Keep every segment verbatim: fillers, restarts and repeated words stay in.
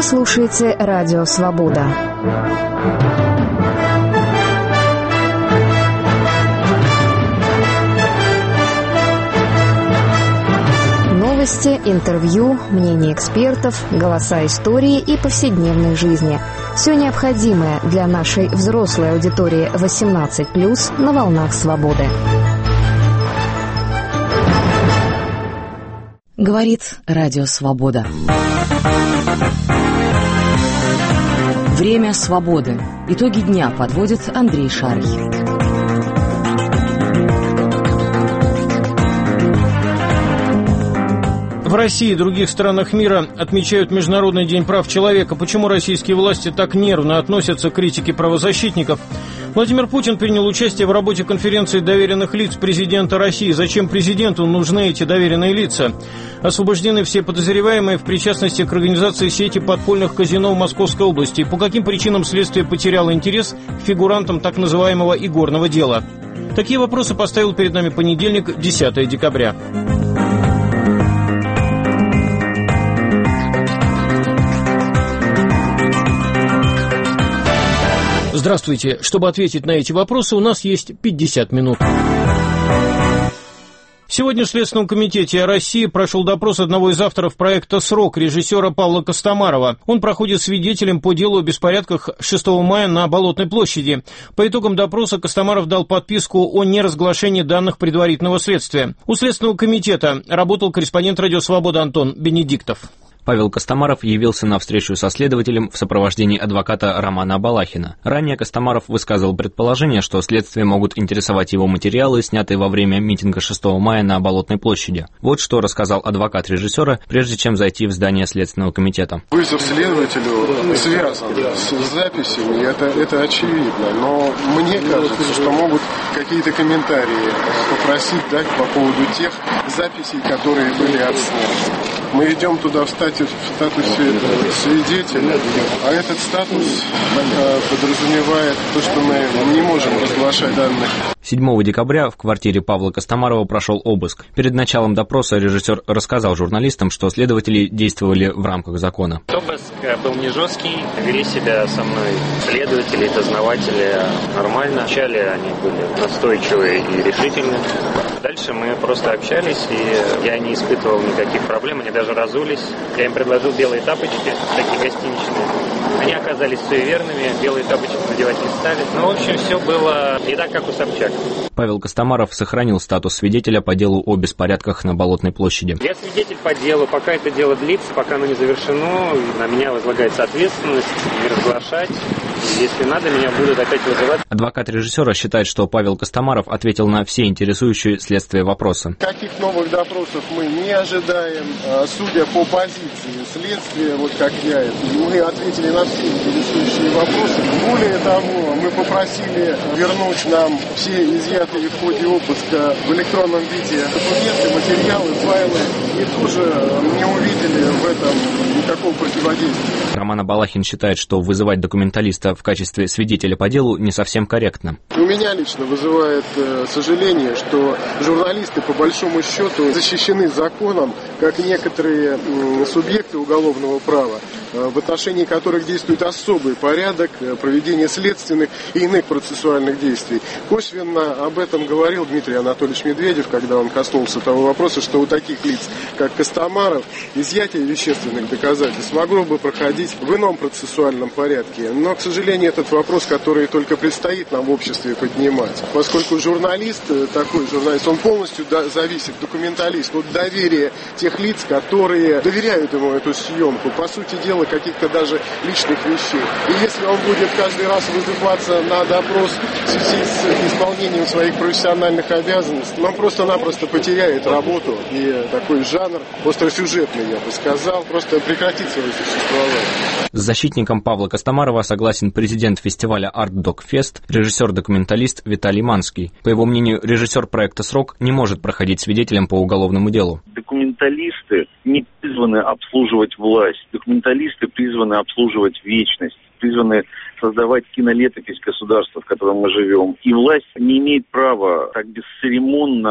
слушаете «Радио Свобода». Новости, интервью, мнения экспертов, голоса истории и повседневной жизни. Все необходимое для нашей взрослой аудитории восемнадцать плюс на волнах свободы. Говорит «Радио Свобода». Время свободы. Итоги дня подводит Андрей Шарий. В России и других странах мира отмечают Международный день прав человека. Почему российские власти так нервно относятся к критике правозащитников? Владимир Путин принял участие в работе конференции доверенных лиц президента России. Зачем президенту нужны эти доверенные лица? Освобождены все подозреваемые в причастности к организации сети подпольных казино в Московской области. По каким причинам следствие потеряло интерес к фигурантам так называемого игорного дела? Такие вопросы поставил перед нами понедельник, десятое декабря. Здравствуйте. Чтобы ответить на эти вопросы, у нас есть пятьдесят минут. Сегодня в Следственном комитете России прошел допрос одного из авторов проекта «Срок» режиссера Павла Костомарова. Он проходит свидетелем по делу о беспорядках шестого мая на Болотной площади. По итогам допроса Костомаров дал подписку о неразглашении данных предварительного следствия. У Следственного комитета работал корреспондент «Радио Свобода» Антон Бенедиктов. Павел Костомаров явился на встречу со следователем в сопровождении адвоката Романа Балахина. Ранее Костомаров высказывал предположение, что следствие могут интересовать его материалы, снятые во время митинга шестого мая на Болотной площади. Вот что рассказал адвокат режиссера, прежде чем зайти в здание Следственного комитета. Вызов следователю связан с записями, это, это очевидно, но мне кажется, что могут какие-то комментарии попросить дать по поводу тех записей, которые были отсняты. Мы идем туда в статусе, в статусе свидетеля, а этот статус э, подразумевает то, что мы не можем разглашать данных. седьмого декабря в квартире Павла Костомарова прошел обыск. Перед началом допроса режиссер рассказал журналистам, что следователи действовали в рамках закона. Обыск был не жесткий, вели себя со мной следователи, дознаватели нормально. Вначале они были настойчивые и решительны. Дальше мы просто общались, и я не испытывал никаких проблем, они даже разулись. Я им предложил белые тапочки, такие гостиничные. Они оказались суеверными, белые тапочки надевать не стали. Ну, в общем, все было не так, как у Собчак. Павел Костомаров сохранил статус свидетеля по делу о беспорядках на Болотной площади. Я свидетель по делу, пока это дело длится, пока оно не завершено, на меня возлагается ответственность не разглашать. Если надо, меня будут опять вызывать. Адвокат режиссера считает, что Павел Костомаров ответил на все интересующие следствие вопросы. Каких новых допросов мы не ожидаем. Судя по позиции следствия, вот как я, мы ответили на все интересующие вопросы. Более того, мы попросили вернуть нам все изъятые в ходе обыска в электронном виде документы, материалы, файлы, и тоже не увидели в этом никакого противодействия. Роман Балахин считает, что вызывать документалиста в качестве свидетеля по делу не совсем корректно. У меня лично вызывает э, сожаление, что журналисты по большому счету защищены законом, как некоторые э, субъекты уголовного права, э, в отношении которых действует особый порядок э, проведения следственных и иных процессуальных действий. Косвенно об этом говорил Дмитрий Анатольевич Медведев, когда он коснулся того вопроса, что у таких лиц, как Костомаров, изъятие вещественных доказательств могло бы проходить в ином процессуальном порядке. Но, к сожалению, этот вопрос, который только предстоит нам в обществе поднимать. Поскольку журналист, такой журналист, он полностью зависит, документалист, от доверия тех лиц, которые доверяют ему эту съемку, по сути дела, каких-то даже личных вещей. И если он будет каждый раз вызываться на допрос в связи с исполнением своих профессиональных обязанностей, он просто-напросто потеряет работу, и такой жанр, остросюжетный, я бы сказал, просто прекратит свое существование. С защитником Павла Костомарова согласен президент фестиваля Art Dog Fest, режиссер-документалист Виталий Манский. По его мнению, режиссер проекта «Срок» не может проходить свидетелем по уголовному делу. Документалисты не призваны обслуживать власть. Документалисты призваны обслуживать вечность, призваны создавать кинолетопись государства, в котором мы живем. И власть не имеет права так бесцеремонно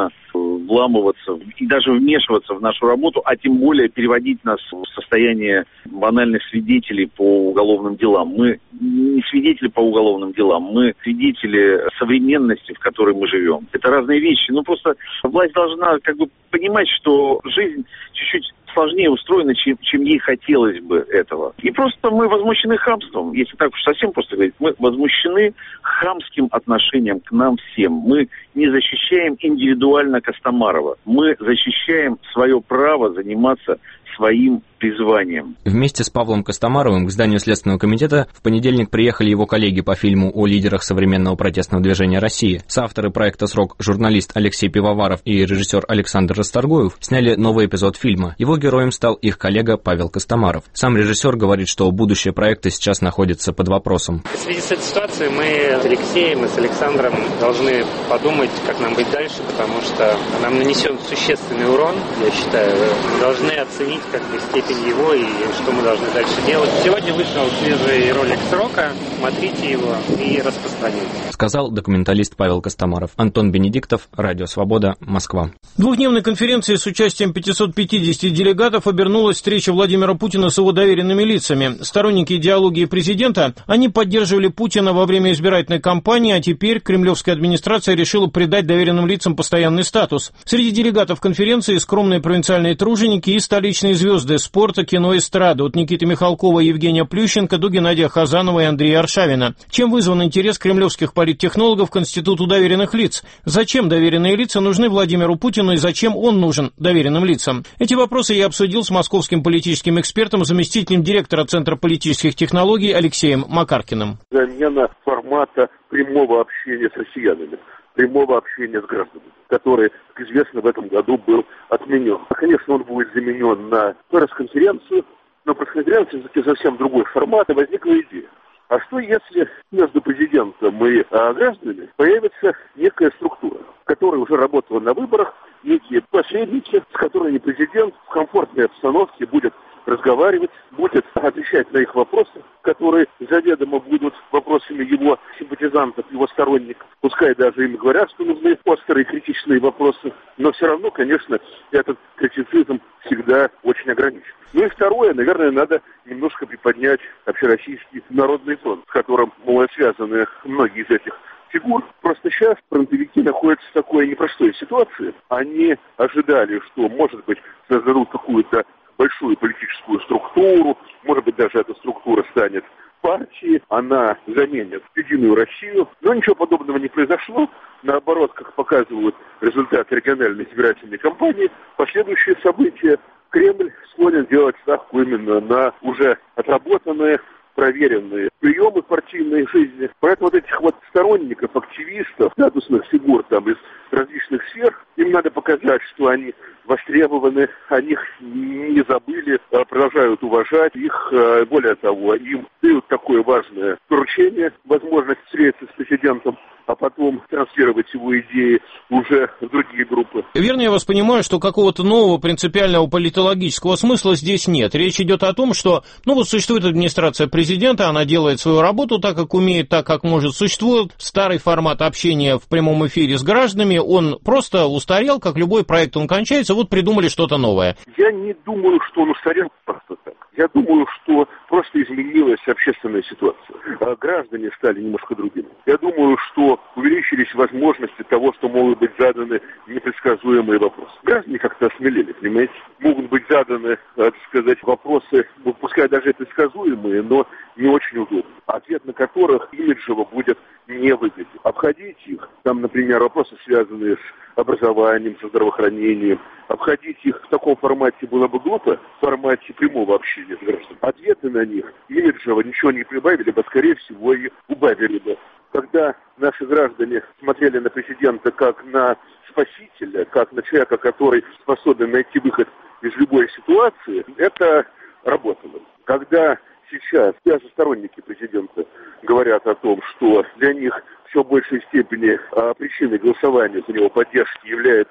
вламываться и даже вмешиваться в нашу работу, а тем более переводить нас в состояние банальных свидетелей по уголовным делам. Мы не свидетели по уголовным делам, мы свидетели современности, в которой мы живем. Это разные вещи. Ну, просто власть должна как бы понимать, что жизнь чуть-чуть сложнее устроена, чем, чем ей хотелось бы этого. И просто мы возмущены хамством. Если так уж совсем просто говорить, мы возмущены хамским отношением к нам всем. Мы не защищаем индивидуально Костомарова. Мы защищаем свое право заниматься своим призванием. Вместе с Павлом Костомаровым к зданию Следственного комитета в понедельник приехали его коллеги по фильму о лидерах современного протестного движения России. Соавторы проекта «Срок» журналист Алексей Пивоваров и режиссер Александр Расторгуев сняли новый эпизод фильма. Его героем стал их коллега Павел Костомаров. Сам режиссер говорит, что будущее проекта сейчас находится под вопросом. В связи с этой ситуацией мы с Алексеем и с Александром должны подумать, как нам быть дальше, потому что нам нанесен существенный урон, я считаю. Мы должны оценить как бы степень его и что мы должны дальше делать. Сегодня вышел свежий ролик «Срока», смотрите его и распространяйте. Сказал документалист Павел Костомаров. Антон Бенедиктов, Радио Свобода, Москва. Двухдневной конференции с участием пятисот пятидесяти делегатов обернулась встреча Владимира Путина с его доверенными лицами. Сторонники идеологии президента, они поддерживали Путина во время избирательной кампании, а теперь кремлевская администрация решила придать доверенным лицам постоянный статус. Среди делегатов конференции скромные провинциальные труженики и столичные звезды спорта, кино и эстрады, от Никиты Михалкова и Евгения Плющенко до Геннадия Хазанова и Андрея Аршавина. Чем вызван интерес кремлевских политтехнологов к институту доверенных лиц? Зачем доверенные лица нужны Владимиру Путину и зачем он нужен доверенным лицам? Эти вопросы я обсудил с московским политическим экспертом, заместителем директора Центра политических технологий Алексеем Макаркиным. Замена формата прямого общения с россиянами, прямого общения с гражданами, который, как известно, в этом году был отменен. Конечно, он будет заменен на пресс-конференцию, но пресс-конференция все-таки совсем другой формат, и возникла идея. А что если между президентом и а, гражданами появится некая структура, которая уже работала на выборах, некие посредники, с которыми президент в комфортной обстановке будет разговаривать, будет отвечать на их вопросы, которые заведомо будут вопросами его симпатизантов, его сторонников. Пускай даже им говорят, что нужны острые критичные вопросы, но все равно, конечно, этот критицизм всегда очень ограничен. Ну и второе, наверное, надо немножко приподнять общероссийский народный тон, с которым, мол, связаны многие из этих фигур. Просто сейчас фронтовики находятся в такой непростой ситуации. Они ожидали, что, может быть, создадут какую-то большую политическую структуру, может быть, даже эта структура станет партией, она заменит Единую Россию, но ничего подобного не произошло. Наоборот, как показывают результаты региональной избирательной кампании, последующие события, Кремль склонен делать ставку именно на уже отработанные, проверенные приемы партийной жизни. Поэтому вот этих вот сторонников, активистов, статусных фигур там из различных сфер, им надо показать, что они востребованы, о них не забыли, продолжают уважать их. Более того, им дают такое важное поручение, возможность встретиться с президентом, а потом транслировать его идеи уже в другие группы. Верно я вас понимаю, что какого-то нового принципиального политологического смысла здесь нет. Речь идет о том, что, ну вот существует администрация президента, она делает свою работу так, как умеет, так, как может. Существует старый формат общения в прямом эфире с гражданами, он просто устарел, как любой проект, он кончается, вот придумали что-то новое. Я не думаю, что он устарел просто так. Я думаю, что просто изменилась общественная ситуация. А граждане стали немножко другими. Я думаю, что увеличились возможности того, что могут быть заданы непредсказуемые вопросы. Граждане как-то осмелели, понимаете? Могут быть заданы, так сказать, вопросы, ну, пускай даже и предсказуемые, но не очень удобные. Ответ на которых имиджево будет не выглядеть. Обходить их, там, например, вопросы, связанные с образованием, со здравоохранением, обходить их в таком формате было бы глупо, в формате прямого общения с гражданами. Ответы на них имиджево ничего не прибавили бы, скорее всего, и убавили бы. Когда наши граждане смотрели на президента как на спасителя, как на человека, который способен найти выход из любой ситуации, это работало. Когда сейчас даже сторонники президента говорят о том, что для них все в большей степени а, причиной голосования за него поддержки является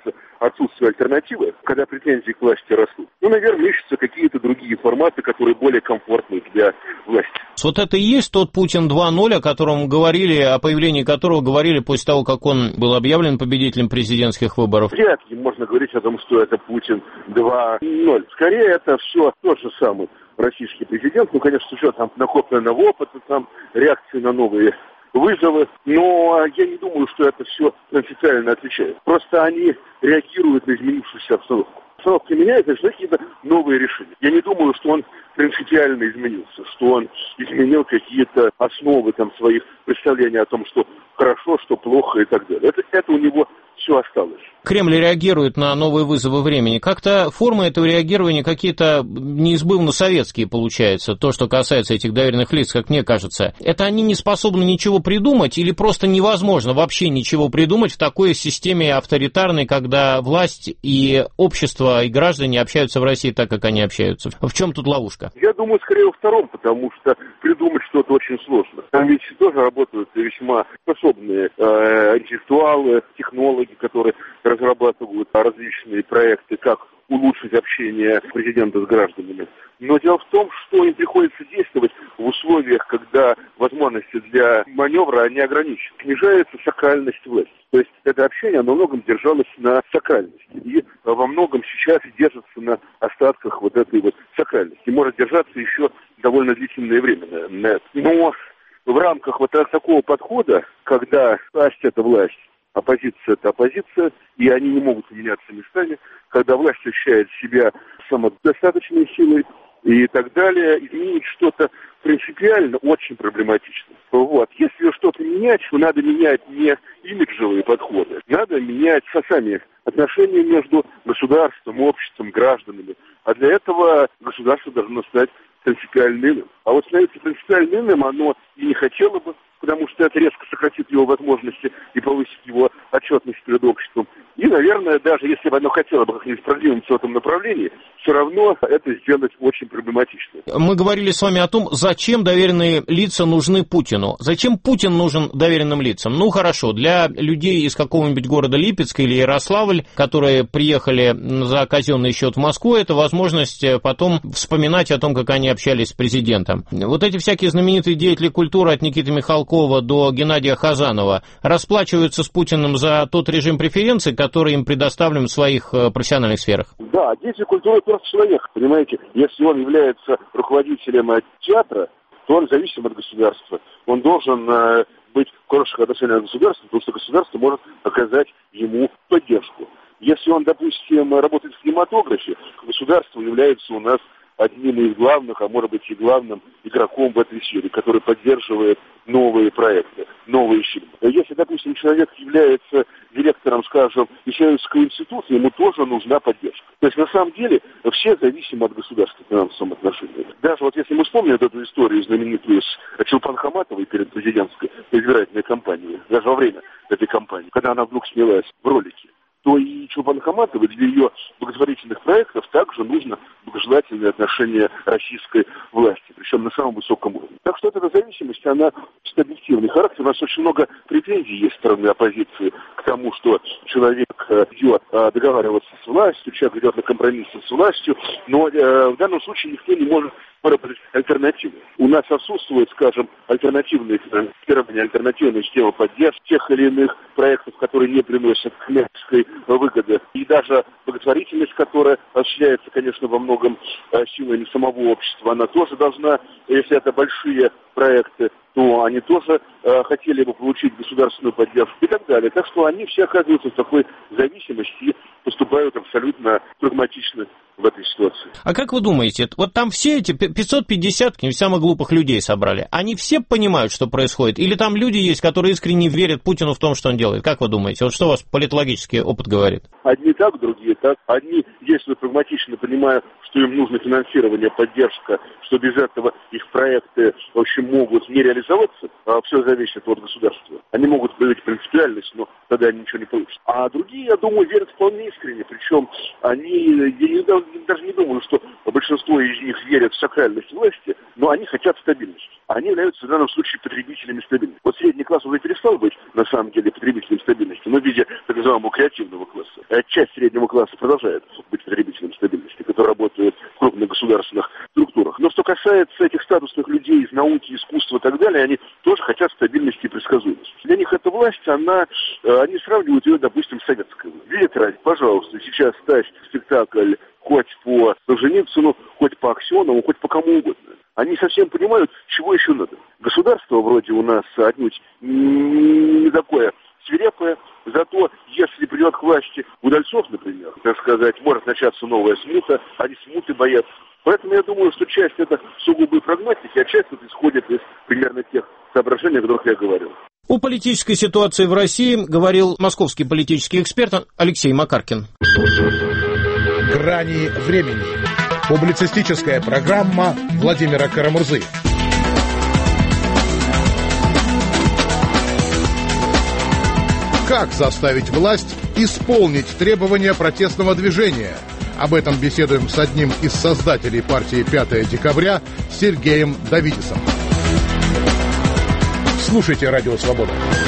отсутствие альтернативы, когда претензии к власти растут, ну, наверное, ищутся какие-то другие форматы, которые более комфортны для власти. Вот это и есть тот Путин два ноль, о котором говорили, о появлении которого говорили после того, как он был объявлен победителем президентских выборов? Вряд ли можно говорить о том, что это Путин два ноль. Скорее, это все тот же самый российский президент, ну, конечно, с учетом накопленного опыта, там, реакции на новые вызовы, но я не думаю, что это все принципиально отличает. Просто они реагируют на изменившуюся обстановку. Обстановка меняется, значит, какие-то новые решения. Я не думаю, что он принципиально изменился, что он изменил какие-то основы там своих представлений о том, что хорошо, что плохо и так далее. Это, это у него все осталось. Кремль реагирует на новые вызовы времени. Как-то формы этого реагирования какие-то неизбывно советские получаются, то, что касается этих доверенных лиц, как мне кажется. Это они не способны ничего придумать или просто невозможно вообще ничего придумать в такой системе авторитарной, когда власть и общество, и граждане общаются в России так, как они общаются? В чем тут ловушка? Я думаю, скорее во втором, потому что придумать что-то очень сложно. Там ведь тоже работают весьма способные э, интеллектуалы, технологи, которые разрабатывают различные проекты, как улучшить общение президента с гражданами. Но дело в том, что им приходится действовать в условиях, когда возможности для маневра не ограничены. Снижается сакральность власти. То есть это общение во многом держалось на сакральности. И во многом сейчас держится на остатках вот этой вот сакральности. И может держаться еще довольно длительное время. Но в рамках вот такого подхода, когда власть – это власть, оппозиция – это оппозиция, и они не могут меняться местами, когда власть ощущает себя самодостаточной силой и так далее, изменить что-то принципиально очень проблематично. Вот. Если что-то менять, то надо менять не имиджевые подходы, надо менять сами отношения между государством, обществом, гражданами. А для этого государство должно стать принципиально иным. А вот становиться принципиально иным оно и не хотело бы, потому что это резко сократит его возможности и повысит его отчетность перед обществом. И, наверное, даже если бы оно хотело бы как-нибудь продвинуться в этом направлении, все равно это сделать очень проблематично. Мы говорили с вами о том, зачем доверенные лица нужны Путину. Зачем Путин нужен доверенным лицам? Ну, хорошо, для людей из какого-нибудь города Липецка или Ярославль, которые приехали за казенный счет в Москву, это возможность потом вспоминать о том, как они общались с президентом. Вот эти всякие знаменитые деятели культуры от Никиты Михалкова до Геннадия Хазанова расплачиваются с Путиным за тот режим преференций, который им предоставлен в своих профессиональных сферах. Да, деятель культуры просто человек, понимаете. Если он является руководителем театра, то он зависим от государства. Он должен э, быть в хороших отношениях от государства, потому что государство может оказать ему поддержку. Если он, допустим, работает в кинематографе, государство является у нас одним из главных, а может быть и главным игроком в этой сфере, который поддерживает новые проекты, новые фильмы. Если, допустим, человек является директором, скажем, исследовательского института, ему тоже нужна поддержка. То есть, на самом деле, все зависимы от государства в финансовом отношении. Даже вот если мы вспомним эту историю знаменитую с Чулпан Хаматовой перед президентской избирательной кампанией, даже во время этой кампании, когда она вдруг снялась в ролике, то и Чулпан Хаматовой для ее благотворительных проектов также нужно благожелательное отношение российской власти, причем на самом высоком уровне. Так что эта зависимость, она объективный характер. У нас очень много претензий есть со стороны оппозиции к тому, что человек идет договариваться с властью, человек идет на компромиссы с властью, но в данном случае никто не может выработать альтернативу. У нас отсутствует, скажем, альтернативные финансирование, альтернативная система поддержки тех или иных проектов, которые не приносят коммерческой выгоды. И даже благотворительность, которая осуществляется, конечно, во многом силами самого общества, она тоже должна, если это большие проекты, то они тоже э, хотели бы получить государственную поддержку и так далее. Так что они все оказываются в такой зависимости и поступают абсолютно прагматично в этой ситуации. А как вы думаете, вот там все эти пятьсот пятьдесят самых глупых людей собрали, они все понимают, что происходит? Или там люди есть, которые искренне верят Путину в том, что он делает? Как вы думаете? Вот что у вас политологический опыт говорит? Одни так, другие так. Одни действуют прагматично, понимая, что им нужно финансирование, поддержка, что без этого их проекты, в общем, могут не реализоваться, а все зависит от государства. Они могут проявить принципиальность, но тогда ничего не получится. А другие, я думаю, верят вполне искренне, причем они, я даже не думаю, что большинство из них верят в сакральность власти, но они хотят стабильности. Они являются в данном случае потребителями стабильности. Вот средний класс уже перестал быть, на самом деле, потребителем стабильности, но в виде так называемого креативного класса. А часть среднего класса продолжает быть потребителем стабильности, который работает в крупных государственных структурах. Но что касается этих статусных людей из науки, искусства и так далее, они тоже хотят стабильности и предсказуемости. Для них эта власть, она, они сравнивают ее, допустим, с советской. Видите, ради, пожалуйста, сейчас ставь спектакль хоть по Солженицыну, хоть по Аксенову, хоть по кому угодно. Они совсем понимают, чего еще надо. Государство вроде у нас отнюдь не такое свирепое, зато если придет к власти Удальцов, например, так сказать, может начаться новая смута, они смуты боятся. Поэтому я думаю, что часть это сугубые прагматики, а часть это исходит из примерно тех соображений, о которых я говорил. О политической ситуации в России говорил московский политический эксперт Алексей Макаркин. «Грани времени». Публицистическая программа Владимира Карамурзы. Как заставить власть исполнить требования протестного движения? Об этом беседуем с одним из создателей партии «пятое декабря» Сергеем Давидисом. Слушайте «Радио Свобода».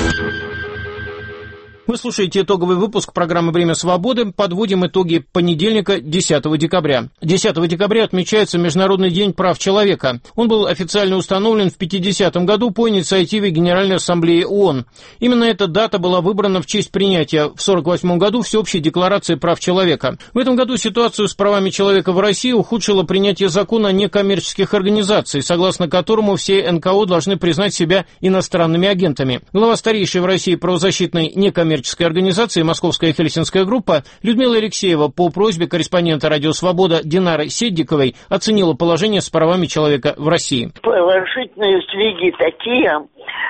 Вы слушаете итоговый выпуск программы «Время свободы». Подводим итоги понедельника, десятого декабря. десятого декабря отмечается Международный день прав человека. Он был официально установлен в пятидесятом году по инициативе Генеральной Ассамблеи ООН. Именно эта дата была выбрана в честь принятия в сорок восьмом году Всеобщей декларации прав человека. В этом году ситуацию с правами человека в России ухудшило принятие закона о некоммерческих организациях, согласно которому все эн ка о должны признать себя иностранными агентами. Глава старейшей в России правозащитной некоммерческой организации «Московская Хельсинская группа» Людмила Алексеева по просьбе корреспондента «Радио Свобода» Динары Седдиковой оценила положение с правами человека в России. Положительные сдвиги такие,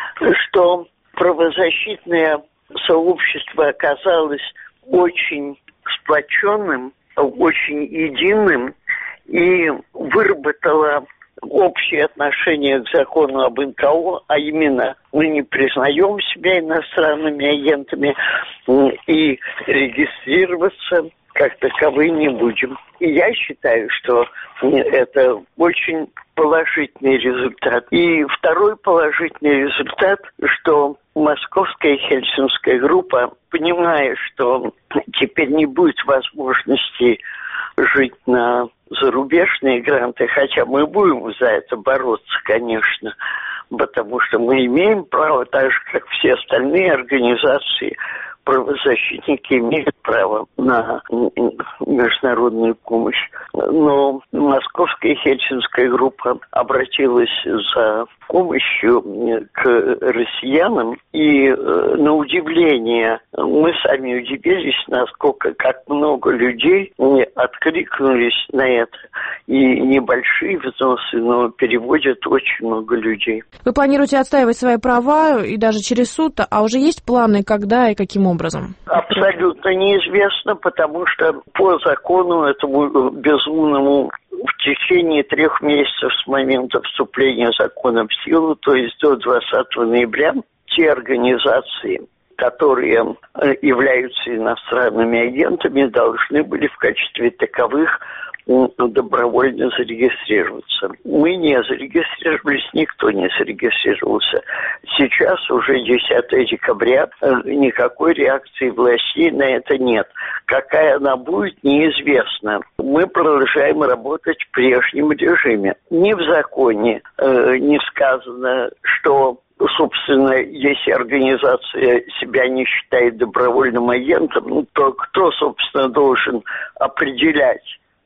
что правозащитное сообщество оказалось очень сплоченным, очень единым и выработало общее отношение к закону об эн ка о, а именно мы не признаем себя иностранными агентами и регистрироваться как таковые не будем. И я считаю, что это очень положительный результат. И второй положительный результат, что Московская Хельсинская группа, понимая, что теперь не будет возможности жить на зарубежные гранты, хотя мы будем за это бороться, конечно, потому что мы имеем право, так же, как все остальные организации, правозащитники имеют право на международную помощь. Но Московская Хельсинская группа обратилась за помощью к россиянам, и на удивление мы сами удивились, насколько как много людей откликнулись на это. И небольшие взносы, но переводят очень много людей. Вы планируете отстаивать свои права и даже через суд, а уже есть планы, когда и каким образом? Абсолютно неизвестно, потому что по закону этому безумному в течение трех месяцев с момента вступления закона в силу, то есть до двадцатого ноября, те организации, которые являются иностранными агентами, должны были в качестве таковых добровольно зарегистрироваться. Мы не зарегистрировались, никто не зарегистрировался. Сейчас уже десятого декабря, никакой реакции властей на это нет. Какая она будет, неизвестно. Мы продолжаем работать в прежнем режиме. Ни в законе э, не сказано, что, собственно, если организация себя не считает добровольным агентом, ну, то кто, собственно, должен определять,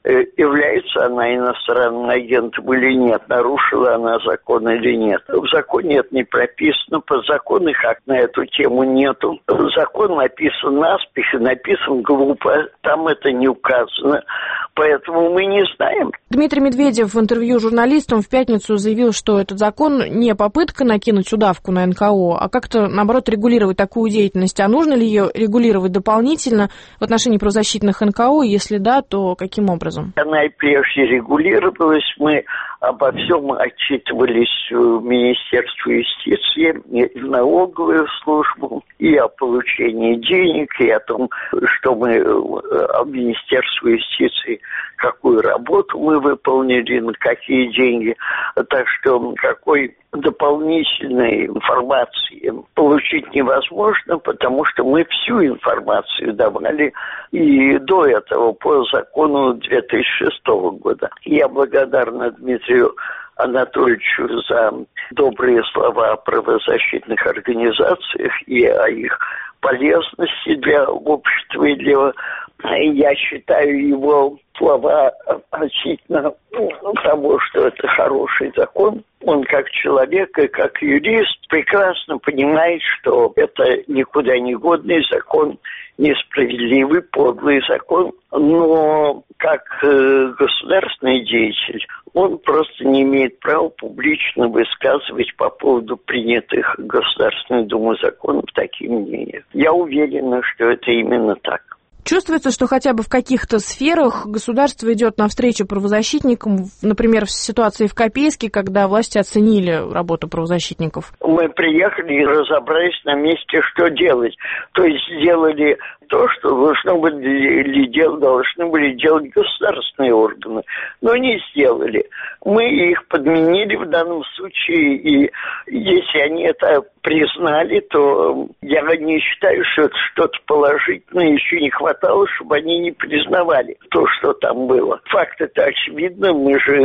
является она иностранным агентом или нет, нарушила она закон или нет. В законе это не прописано, подзаконных акт на эту тему нету. Закон написан наспех и написан глупо, там это не указано, поэтому мы не знаем. Дмитрий Медведев в интервью журналистам в пятницу заявил, что этот закон не попытка накинуть удавку на эн ка о, а как-то, наоборот, регулировать такую деятельность. А нужно ли ее регулировать дополнительно в отношении правозащитных эн ка о? Если да, то каким образом? Она и прежде регулировалась, мы обо всем отчитывались в Министерстве юстиции, и в налоговую службу, и о получении денег, и о том, что мы в Министерстве юстиции, как мы выполнили, на какие деньги. Так что какой дополнительной информации получить невозможно, потому что мы всю информацию давали и до этого по закону две тысячи шестого года. Я благодарна Дмитрию Анатольевичу за добрые слова о правозащитных организациях и о их полезности для общества и для... Я считаю его слова относительно того, что это хороший закон. Он как человек и как юрист прекрасно понимает, что это никуда не годный закон, несправедливый, подлый закон. Но как э, государственный деятель он просто не имеет права публично высказывать по поводу принятых Государственной Думой законов такие мнения. Я уверена, что это именно так. Чувствуется, что хотя бы в каких-то сферах государство идет навстречу правозащитникам, например, в ситуации в Копейске, когда власти оценили работу правозащитников? Мы приехали и разобрались на месте, что делать. То есть сделали то, что должны были делать, должны были делать государственные органы, но не сделали. Мы их подменили в данном случае, и если они это признали, то я не считаю, что это что-то положительное, еще не хватало, чтобы они не признавали то, что там было. Факты-то очевидны, мы же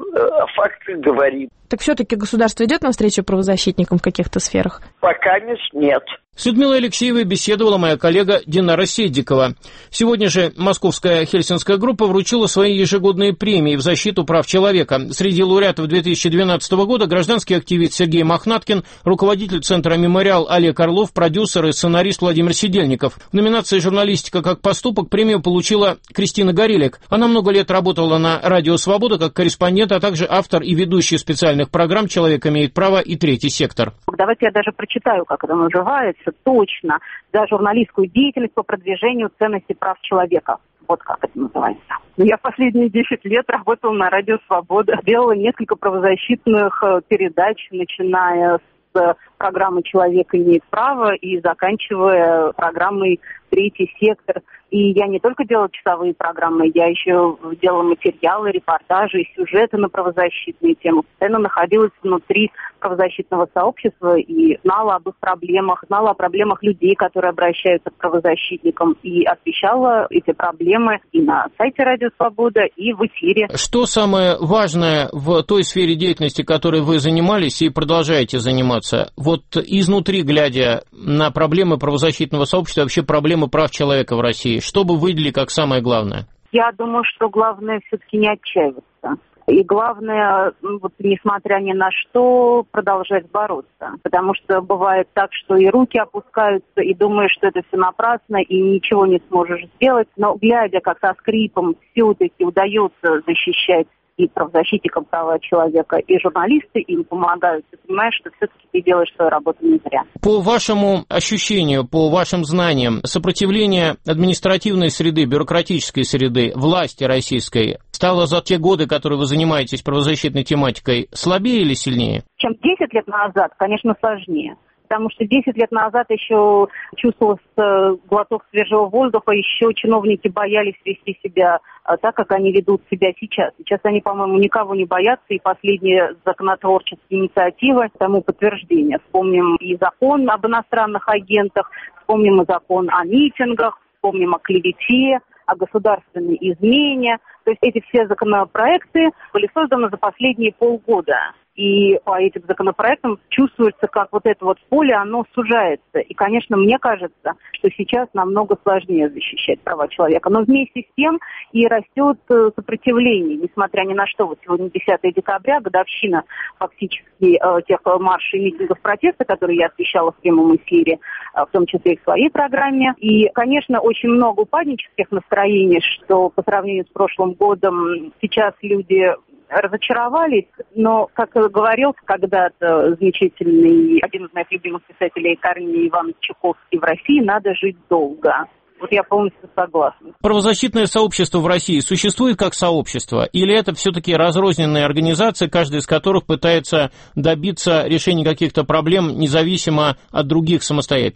о фактах говорим. Так все-таки государство идет навстречу правозащитникам в каких-то сферах? Пока нет. С Людмилой Алексеевой беседовала моя коллега Динара Седдикова. Сегодня же московская хельсинская группа вручила свои ежегодные премии в защиту прав человека. Среди лауреатов две тысячи двенадцатого года гражданский активист Сергей Мохнаткин, руководитель центра «Мемориал» Олег Орлов, продюсер и сценарист Владимир Сидельников. В номинации «Журналистика как поступок» премию получила Кристина Горелик. Она много лет работала на «Радио Свобода» как корреспондент, а также автор и ведущий специальных программ «Человек имеет право» и «Третий сектор». Давайте я даже прочитаю, как это называется, точно, за журналистскую деятельность по продвижению ценностей прав человека. Вот как это называется. Я последние десять лет работала на «Радио Свобода», делала несколько правозащитных передач, начиная с программы «Человек имеет право» и заканчивая программой «Третий сектор». И я не только делала часовые программы, я еще делала материалы, репортажи, сюжеты на правозащитные темы. Постоянно находилась внутри правозащитного сообщества и знала об их проблемах, знала о проблемах людей, которые обращаются к правозащитникам, и освещала эти проблемы и на сайте «Радио Свобода», и в эфире. Что самое важное в той сфере деятельности, которой вы занимались и продолжаете заниматься? Вот изнутри, глядя на проблемы правозащитного сообщества, вообще проблемы прав человека в России, что бы выделили как самое главное? Я думаю, что главное все-таки не отчаиваться. И главное, вот, несмотря ни на что, продолжать бороться. Потому что бывает так, что и руки опускаются, и думаешь, что это все напрасно, и ничего не сможешь сделать. Но глядя, как со скрипом все-таки удается защищать и правозащитникам права человека, и журналисты им помогают, ты понимаешь, что все-таки ты делаешь свою работу не зря. По вашему ощущению, по вашим знаниям, сопротивление административной среды, бюрократической среды, власти российской стало за те годы, которые вы занимаетесь правозащитной тематикой, слабее или сильнее? Чем десять лет назад, конечно, сложнее. Потому что десять лет назад еще чувствовался глоток свежего воздуха, еще чиновники боялись вести себя так, как они ведут себя сейчас. Сейчас они, по-моему, никого не боятся, и последние законотворческие инициативы тому подтверждение. Вспомним и закон об иностранных агентах, вспомним и закон о митингах, вспомним о клевете, о государственной измене. То есть эти все законопроекты были созданы за последние полгода. И по этим законопроектам чувствуется, как вот это вот поле, оно сужается. И, конечно, мне кажется, что сейчас намного сложнее защищать права человека. Но вместе с тем и растет сопротивление, несмотря ни на что. Вот сегодня десятое декабря, годовщина фактически тех маршей и митингов протеста, которые я освещала в прямом эфире, в том числе и в своей программе. И, конечно, очень много упаднических настроений, что по сравнению с прошлым годом сейчас люди разочаровались, но, как говорил когда-то замечательный, один из моих любимых писателей Корней Иванович Чуковский, в России надо жить долго. Вот я полностью согласна. Правозащитное сообщество в России существует как сообщество? Или это все-таки разрозненные организации, каждая из которых пытается добиться решения каких-то проблем независимо от других самостоятельно?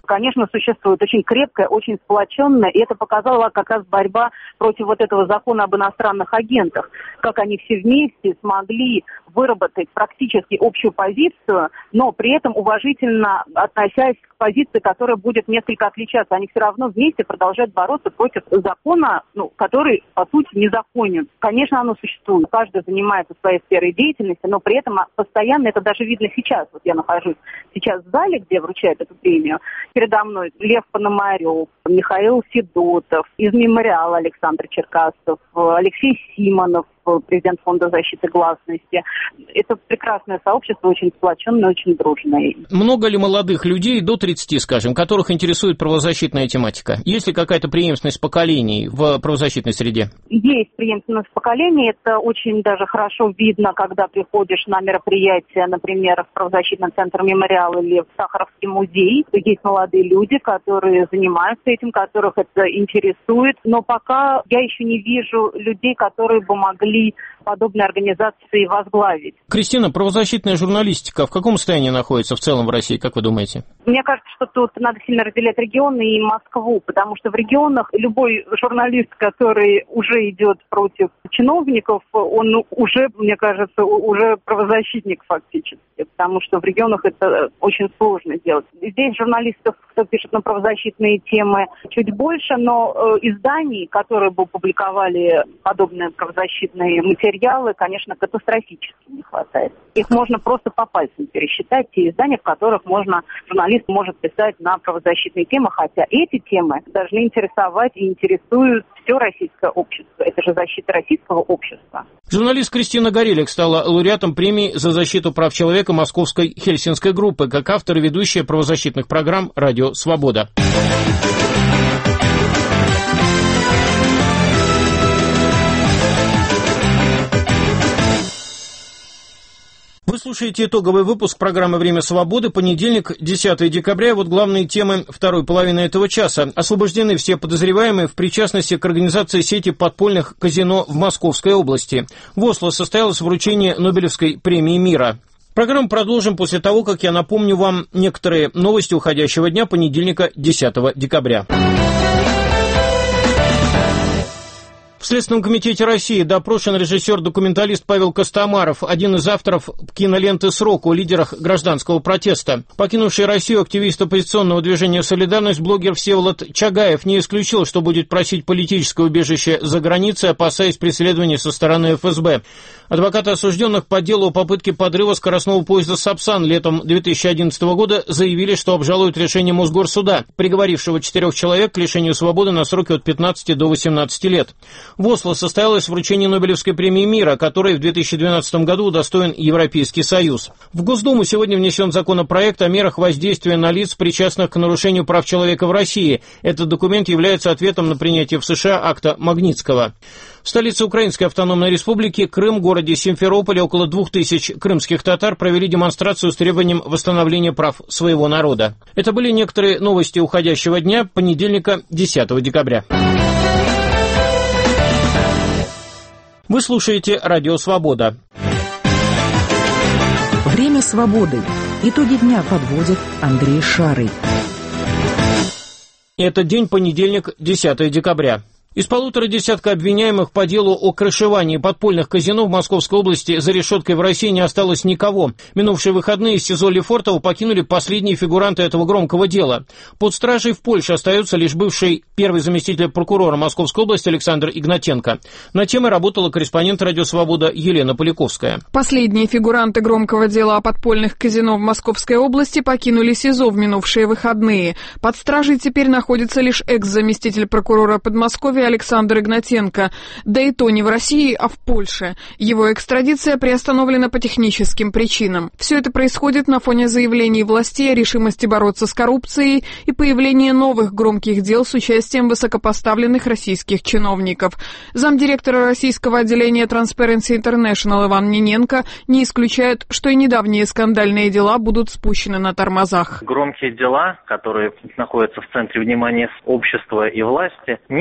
конечно, существует очень крепкая, очень сплоченная, и это показала как раз борьба против вот этого закона об иностранных агентах, как они все вместе смогли выработать практически общую позицию, но при этом уважительно относясь к позиции, которая будет несколько отличаться. Они все равно вместе продолжают бороться против закона, ну, который, по сути, незаконен. Конечно, оно существует. Каждый занимается своей сферой деятельности, но при этом постоянно, это даже видно сейчас. Вот я нахожусь сейчас в зале, где вручают эту премию. Передо мной Лев Пономарев, Михаил Федотов, из «Мемориала» Александр Черкасов, Алексей Симонов, президент Фонда защиты гласности. Это прекрасное сообщество, очень сплоченное, очень дружное. Много ли молодых людей, до тридцати, скажем, которых интересует правозащитная тематика? Есть ли какая-то преемственность поколений в правозащитной среде? Есть преемственность поколений. Это очень даже хорошо видно, когда приходишь на мероприятие, например, в правозащитный центр «Мемориал» или в Сахаровский музей. Есть молодые люди, которые занимаются этим, которых это интересует. Но пока я еще не вижу людей, которые бы могли подобные организации возглавить. Кристина, правозащитная журналистика в каком состоянии находится в целом в России, как вы думаете? Мне кажется, что тут надо сильно разделять регионы и Москву, потому что в регионах любой журналист, который уже идет против чиновников, он уже, мне кажется, уже правозащитник фактически, потому что в регионах это очень сложно делать. Здесь журналистов, кто пишет на правозащитные темы, чуть больше, но э, изданий, которые бы публиковали подобные правозащитные материалы, конечно, катастрофически не хватает. Их можно просто по пальцам пересчитать, те издания, в которых можно, журналист может писать на правозащитные темы, хотя эти темы должны интересовать и интересуют все российское общество. Это же защита российского общества. Журналист Кристина Горелик стала лауреатом премии за защиту прав человека Московской Хельсинской группы, как автор и ведущая правозащитных программ «Радио Свобода». Вы слушаете итоговый выпуск программы «Время свободы», понедельник, десятое декабря. Вот главные темы второй половины этого часа. Освобождены все подозреваемые в причастности к организации сети подпольных казино в Московской области. В Осло состоялось вручение Нобелевской премии мира. Программу продолжим после того, как я напомню вам некоторые новости уходящего дня, понедельника, десятого декабря. В Следственном комитете России допрошен режиссер-документалист Павел Костомаров, один из авторов киноленты «Срок» о лидерах гражданского протеста. Покинувший Россию активист оппозиционного движения «Солидарность» блогер Всеволод Чагаев не исключил, что будет просить политическое убежище за границей, опасаясь преследования со стороны эф эс бэ. Адвокаты осужденных по делу о попытке подрыва скоростного поезда «Сапсан» летом две тысячи одиннадцатого года заявили, что обжалуют решение Мосгорсуда, приговорившего четырех человек к лишению свободы на сроки от пятнадцати до восемнадцати лет. В Осло состоялось вручение Нобелевской премии мира, которой в две тысячи двенадцатом году удостоен Европейский Союз. В Госдуму сегодня внесен законопроект о мерах воздействия на лиц, причастных к нарушению прав человека в России. Этот документ является ответом на принятие в США акта Магнитского. В столице Украинской автономной республики Крым, городе Симферополе, около двух тысяч крымских татар провели демонстрацию с требованием восстановления прав своего народа. Это были некоторые новости уходящего дня, понедельника, десятого декабря. Вы слушаете «Радио Свобода». Время свободы. Итоги дня подводит Андрей Шарый. Это день понедельник, десятое декабря. Из полутора десятка обвиняемых по делу о крышевании подпольных казино в Московской области за решеткой в России не осталось никого. Минувшие выходные из СИЗО Лефортово покинули последние фигуранты этого громкого дела. Под стражей в Польше остается лишь бывший первый заместитель прокурора Московской области Александр Игнатенко. На темой работала корреспондент «Радио Свобода» Елена Поляковская. Последние фигуранты громкого дела о подпольных казино в Московской области покинули СИЗО в минувшие выходные. Под стражей теперь находится лишь экс-заместитель прокурора Подмосковья Александр Игнатенко, да и то не в России, а в Польше. Его экстрадиция приостановлена по техническим причинам. Все это происходит на фоне заявлений властей о решимости бороться с коррупцией и появления новых громких дел с участием высокопоставленных российских чиновников. Замдиректора российского отделения Transparency International Иван Ниненко не исключает, что и недавние скандальные дела будут спущены на тормозах. Громкие дела, которые находятся в центре внимания общества и власти, не всегда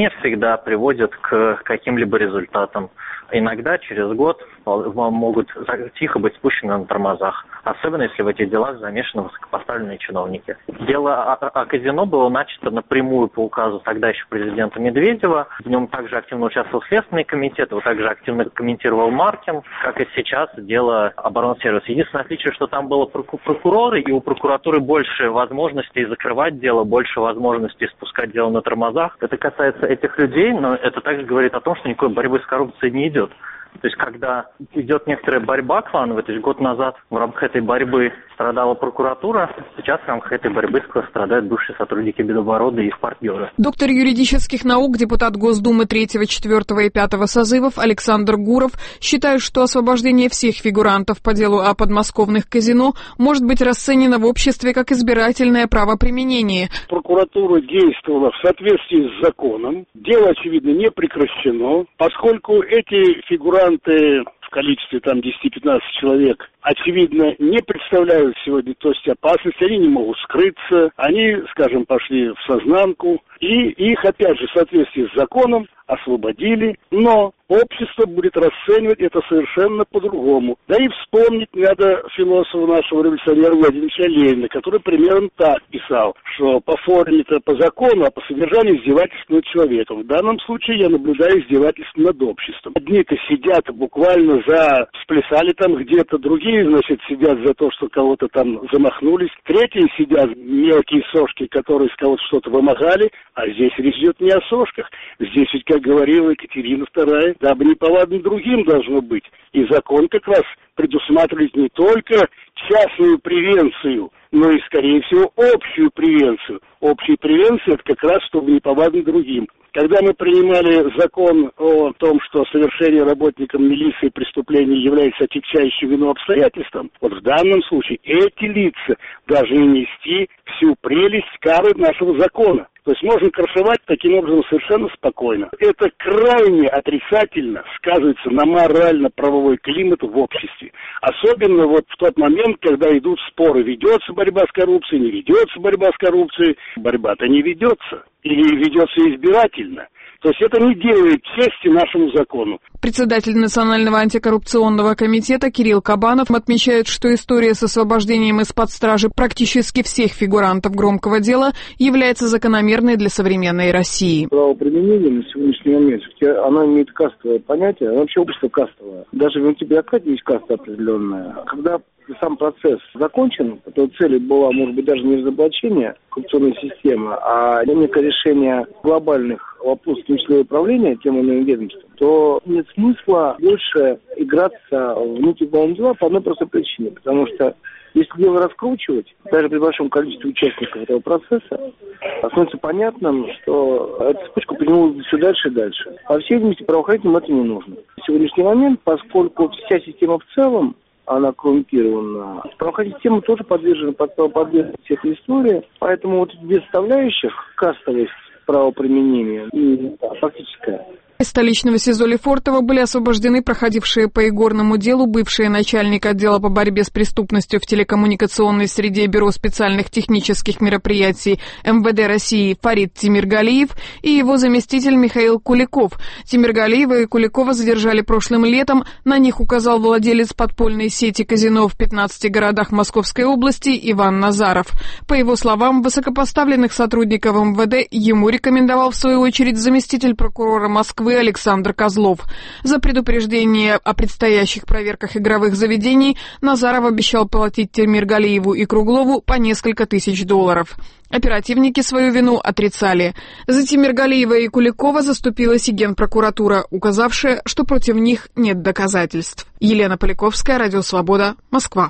всегда приводят к каким-либо результатам. Иногда через год могут тихо быть спущены на тормозах, особенно если в этих делах замешаны высокопоставленные чиновники. Дело о, о казино было начато напрямую по указу тогда еще президента Медведева. В нем также активно участвовал Следственный комитет, его также активно комментировал Маркин, как и сейчас дело Оборонсервис. Единственное отличие, что там было прокуроры, и у прокуратуры больше возможностей закрывать дело, больше возможностей спускать дело на тормозах. Это касается этих людей, но это также говорит о том, что никакой борьбы с коррупцией не идет. То есть, когда идет некоторая борьба клановая, то есть год назад в рамках этой борьбы страдала прокуратура, сейчас в рамках этой борьбы страдают бывшие сотрудники Минобороны и их партнеры. Доктор юридических наук, депутат Госдумы третьего, четвёртого и пятого созывов Александр Гуров считает, что освобождение всех фигурантов по делу о подмосковных казино может быть расценено в обществе как избирательное правоприменение. Прокуратура действовала в соответствии с законом. Дело, очевидно, не прекращено, поскольку эти фигуранты в количестве там десять-пятнадцать человек, очевидно, не представляют сегодня то есть опасности, они не могут скрыться, они, скажем, пошли в сознанку, и их, опять же, в соответствии с законом освободили, но общество будет расценивать это совершенно по-другому. Да и вспомнить надо философа нашего революционера Владимира Ленина, который примерно так писал, что по форме-то по закону, а по содержанию издевательство над человеком. В данном случае я наблюдаю издевательство над обществом. Одни-то сидят буквально за... сплясали там где-то, другие, значит, сидят за то, что кого-то там замахнулись, третьи сидят мелкие сошки, которые с кого-то что-то вымогали, а здесь речь идет не о сошках. Здесь ведь, как говорила Екатерина вторая, дабы неповадно другим должно быть. И закон как раз предусматривает не только частную превенцию, но и, скорее всего, общую превенцию. Общая превенция – это как раз, чтобы неповадно другим. Когда мы принимали закон о том, что совершение работником милиции преступления является отягчающим вину обстоятельством, вот в данном случае эти лица должны нести всю прелесть кары нашего закона. То есть можно крышевать таким образом совершенно спокойно. Это крайне отрицательно сказывается на морально-правовой климат в обществе. Особенно вот в тот момент, когда идут споры, ведется борьба с коррупцией, не ведется борьба с коррупцией. Борьба-то не ведется. Или ведется избирательно. То есть это не делает чести нашему закону. Председатель Национального антикоррупционного комитета Кирилл Кабанов отмечает, что история с освобождением из-под стражи практически всех фигурантов громкого дела является закономерной для современной России. Правоприменение на сегодняшний момент, оно имеет кастовое понятие, оно вообще общество кастовое. Даже в антибиократии есть каста определенная. Когда сам процесс закончен, то цель была, может быть, даже не разоблачение коррупционной системы, а некое решение глобальных вопросов, в том числе управления тем или иным ведомством, то нет смысла больше играться в внутренние дела по одной простой причине. Потому что если дело раскручивать, даже при большом количестве участников этого процесса, становится понятным, что эта цепочка поднималась все дальше и дальше. По всей видимости, правоохранителям это не нужно. В сегодняшний момент, поскольку вся система в целом, она коррумпирована. Правоохранительная система тоже подвержена под правоподверженности этой истории, поэтому вот две составляющих, кастовость правоприменения и фактическая, Из столичного СИЗО Лефортово были освобождены проходившие по игорному делу бывший начальник отдела по борьбе с преступностью в телекоммуникационной среде Бюро специальных технических мероприятий эм вэ дэ России Фарид Тимиргалиев и его заместитель Михаил Куликов. Тимиргалиева и Куликова задержали прошлым летом. На них указал владелец подпольной сети казино в пятнадцати городах Московской области Иван Назаров. По его словам, высокопоставленных сотрудников эм вэ дэ ему рекомендовал в свою очередь заместитель прокурора Москвы Александр Козлов. За предупреждение о предстоящих проверках игровых заведений Назаров обещал платить Тимиргалиеву и Круглову по несколько тысяч долларов. Оперативники свою вину отрицали. За Тимиргалиева и Куликова заступилась и Генпрокуратура, указавшая, что против них нет доказательств. Елена Поляковская, Радио Свобода, Москва.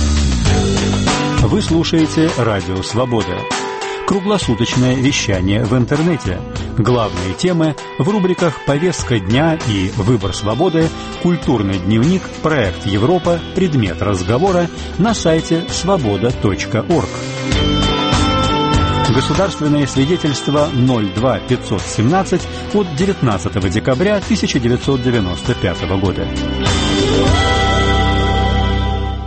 Вы слушаете Радио Свобода. Круглосуточное вещание в интернете. Главные темы в рубриках «Повестка дня» и «Выбор свободы», «Культурный дневник», «Проект Европа», «Предмет разговора» на сайте свобода точка орг. Государственное свидетельство ноль два пятьсот семнадцать от девятнадцатого декабря тысяча девятьсот девяносто пятого года.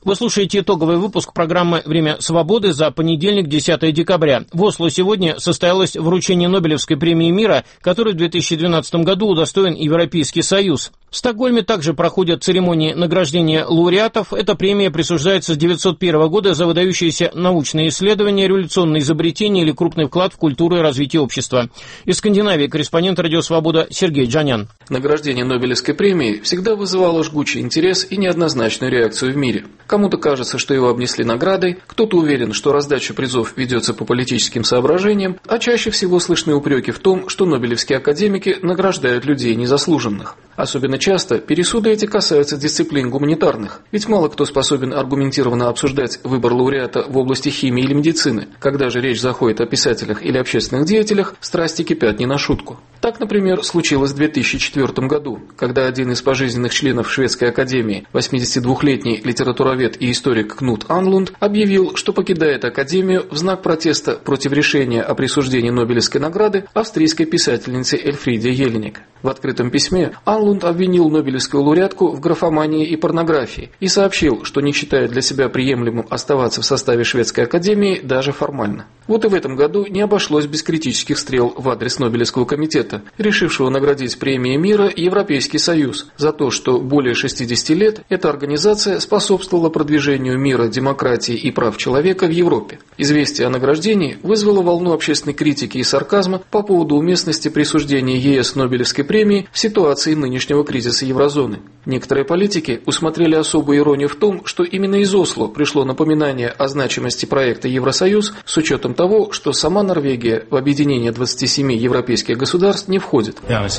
Вы слушаете итоговый выпуск программы «Время свободы» за понедельник, десятое декабря. В Осло сегодня состоялось вручение Нобелевской премии мира, которой в две тысячи двенадцатом году удостоен Европейский Союз. В Стокгольме также проходят церемонии награждения лауреатов. Эта премия присуждается с девятьсот первого года за выдающиеся научные исследования, революционные изобретения или крупный вклад в культуру и развитие общества. Из Скандинавии корреспондент «Радио Свобода» Сергей Джанян. Награждение Нобелевской премии всегда вызывало жгучий интерес и неоднозначную реакцию в мире. Кому-то кажется, что его обнесли наградой, кто-то уверен, что раздача призов ведется по политическим соображениям, а чаще всего слышны упреки в том, что нобелевские академики награждают людей незаслуженных. Особенно часто пересуды эти касаются дисциплин гуманитарных, ведь мало кто способен аргументированно обсуждать выбор лауреата в области химии или медицины. Когда же речь заходит о писателях или общественных деятелях, страсти кипят не на шутку. Так, например, случилось в две тысячи четвёртом году, когда один из пожизненных членов Шведской академии, восьмидесятидвухлетний литературовед и историк Кнут Анлунд, объявил, что покидает академию в знак протеста против решения о присуждении Нобелевской награды австрийской писательнице Эльфриде Еллинек. В открытом письме Анлунд обвинил нобелевскую лауреатку в графомании и порнографии и сообщил, что не считает для себя приемлемым оставаться в составе Шведской академии даже формально. Вот и в этом году не обошлось без критических стрел в адрес Нобелевского комитета, решившего наградить премией мира Европейский Союз за то, что более шестидесяти лет эта организация способствовала продвижению мира, демократии и прав человека в Европе. Известие о награждении вызвало волну общественной критики и сарказма по поводу уместности присуждения ЕС Нобелевской премии в ситуации нынешнего кризиса еврозоны. Некоторые политики усмотрели особую иронию в том, что именно из Осло пришло напоминание о значимости проекта Евросоюз с учетом того, что сама Норвегия в объединение двадцати семи европейских государств не входит.